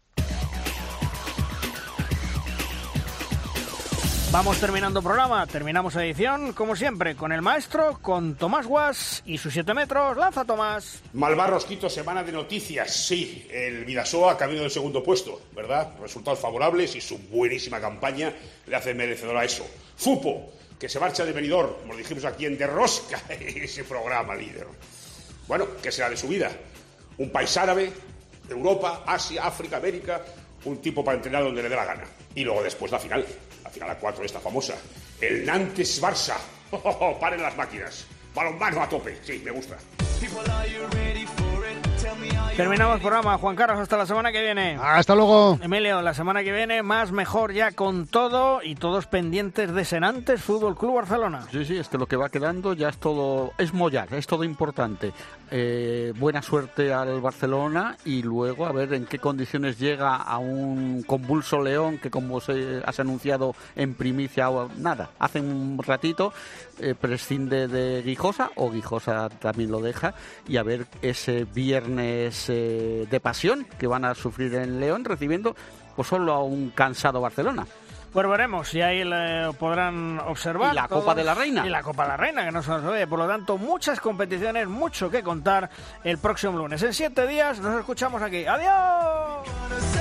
Vamos terminando programa, terminamos edición, como siempre, con el maestro, con Tomás Guas y sus siete metros. ¡Lanza, Tomás! Malvarros, Quito, semana de noticias. Sí, el Vidasoa camino del segundo puesto, ¿verdad? Resultados favorables y su buenísima campaña le hace merecedor a eso. Fupo, que se marcha de Benidorm, como lo dijimos aquí en De Rosca, ese programa líder. Bueno, ¿qué será de su vida? Un país árabe, Europa, Asia, África, América, un tipo para entrenar donde le dé la gana. Y luego después la final. Final a cuatro, esta famosa. El Nantes-Barça. Oh, oh, oh, paren las máquinas. Balonmano a tope. Sí, me gusta. Terminamos el programa. Juan Carlos, hasta la semana que viene. Hasta luego. Emilio, la semana que viene más mejor ya con todo, y todos pendientes de ese Nantes Fútbol Club Barcelona. Sí, sí, es que lo que va quedando ya es todo, es mollar, es todo importante. Eh, buena suerte al Barcelona, y luego a ver en qué condiciones llega a un convulso León, que como se has anunciado en primicia, nada, hace un ratito, eh, prescinde de Guijosa, o Guijosa también lo deja, y a ver ese viernes eh, de pasión que van a sufrir en León, recibiendo pues solo a un cansado Barcelona. Pues veremos si ahí le podrán observar. Y la todos, Copa de la Reina. Y la Copa de la Reina, que no se nos olvide. Por lo tanto, muchas competiciones, mucho que contar el próximo lunes. En siete días nos escuchamos aquí. ¡Adiós!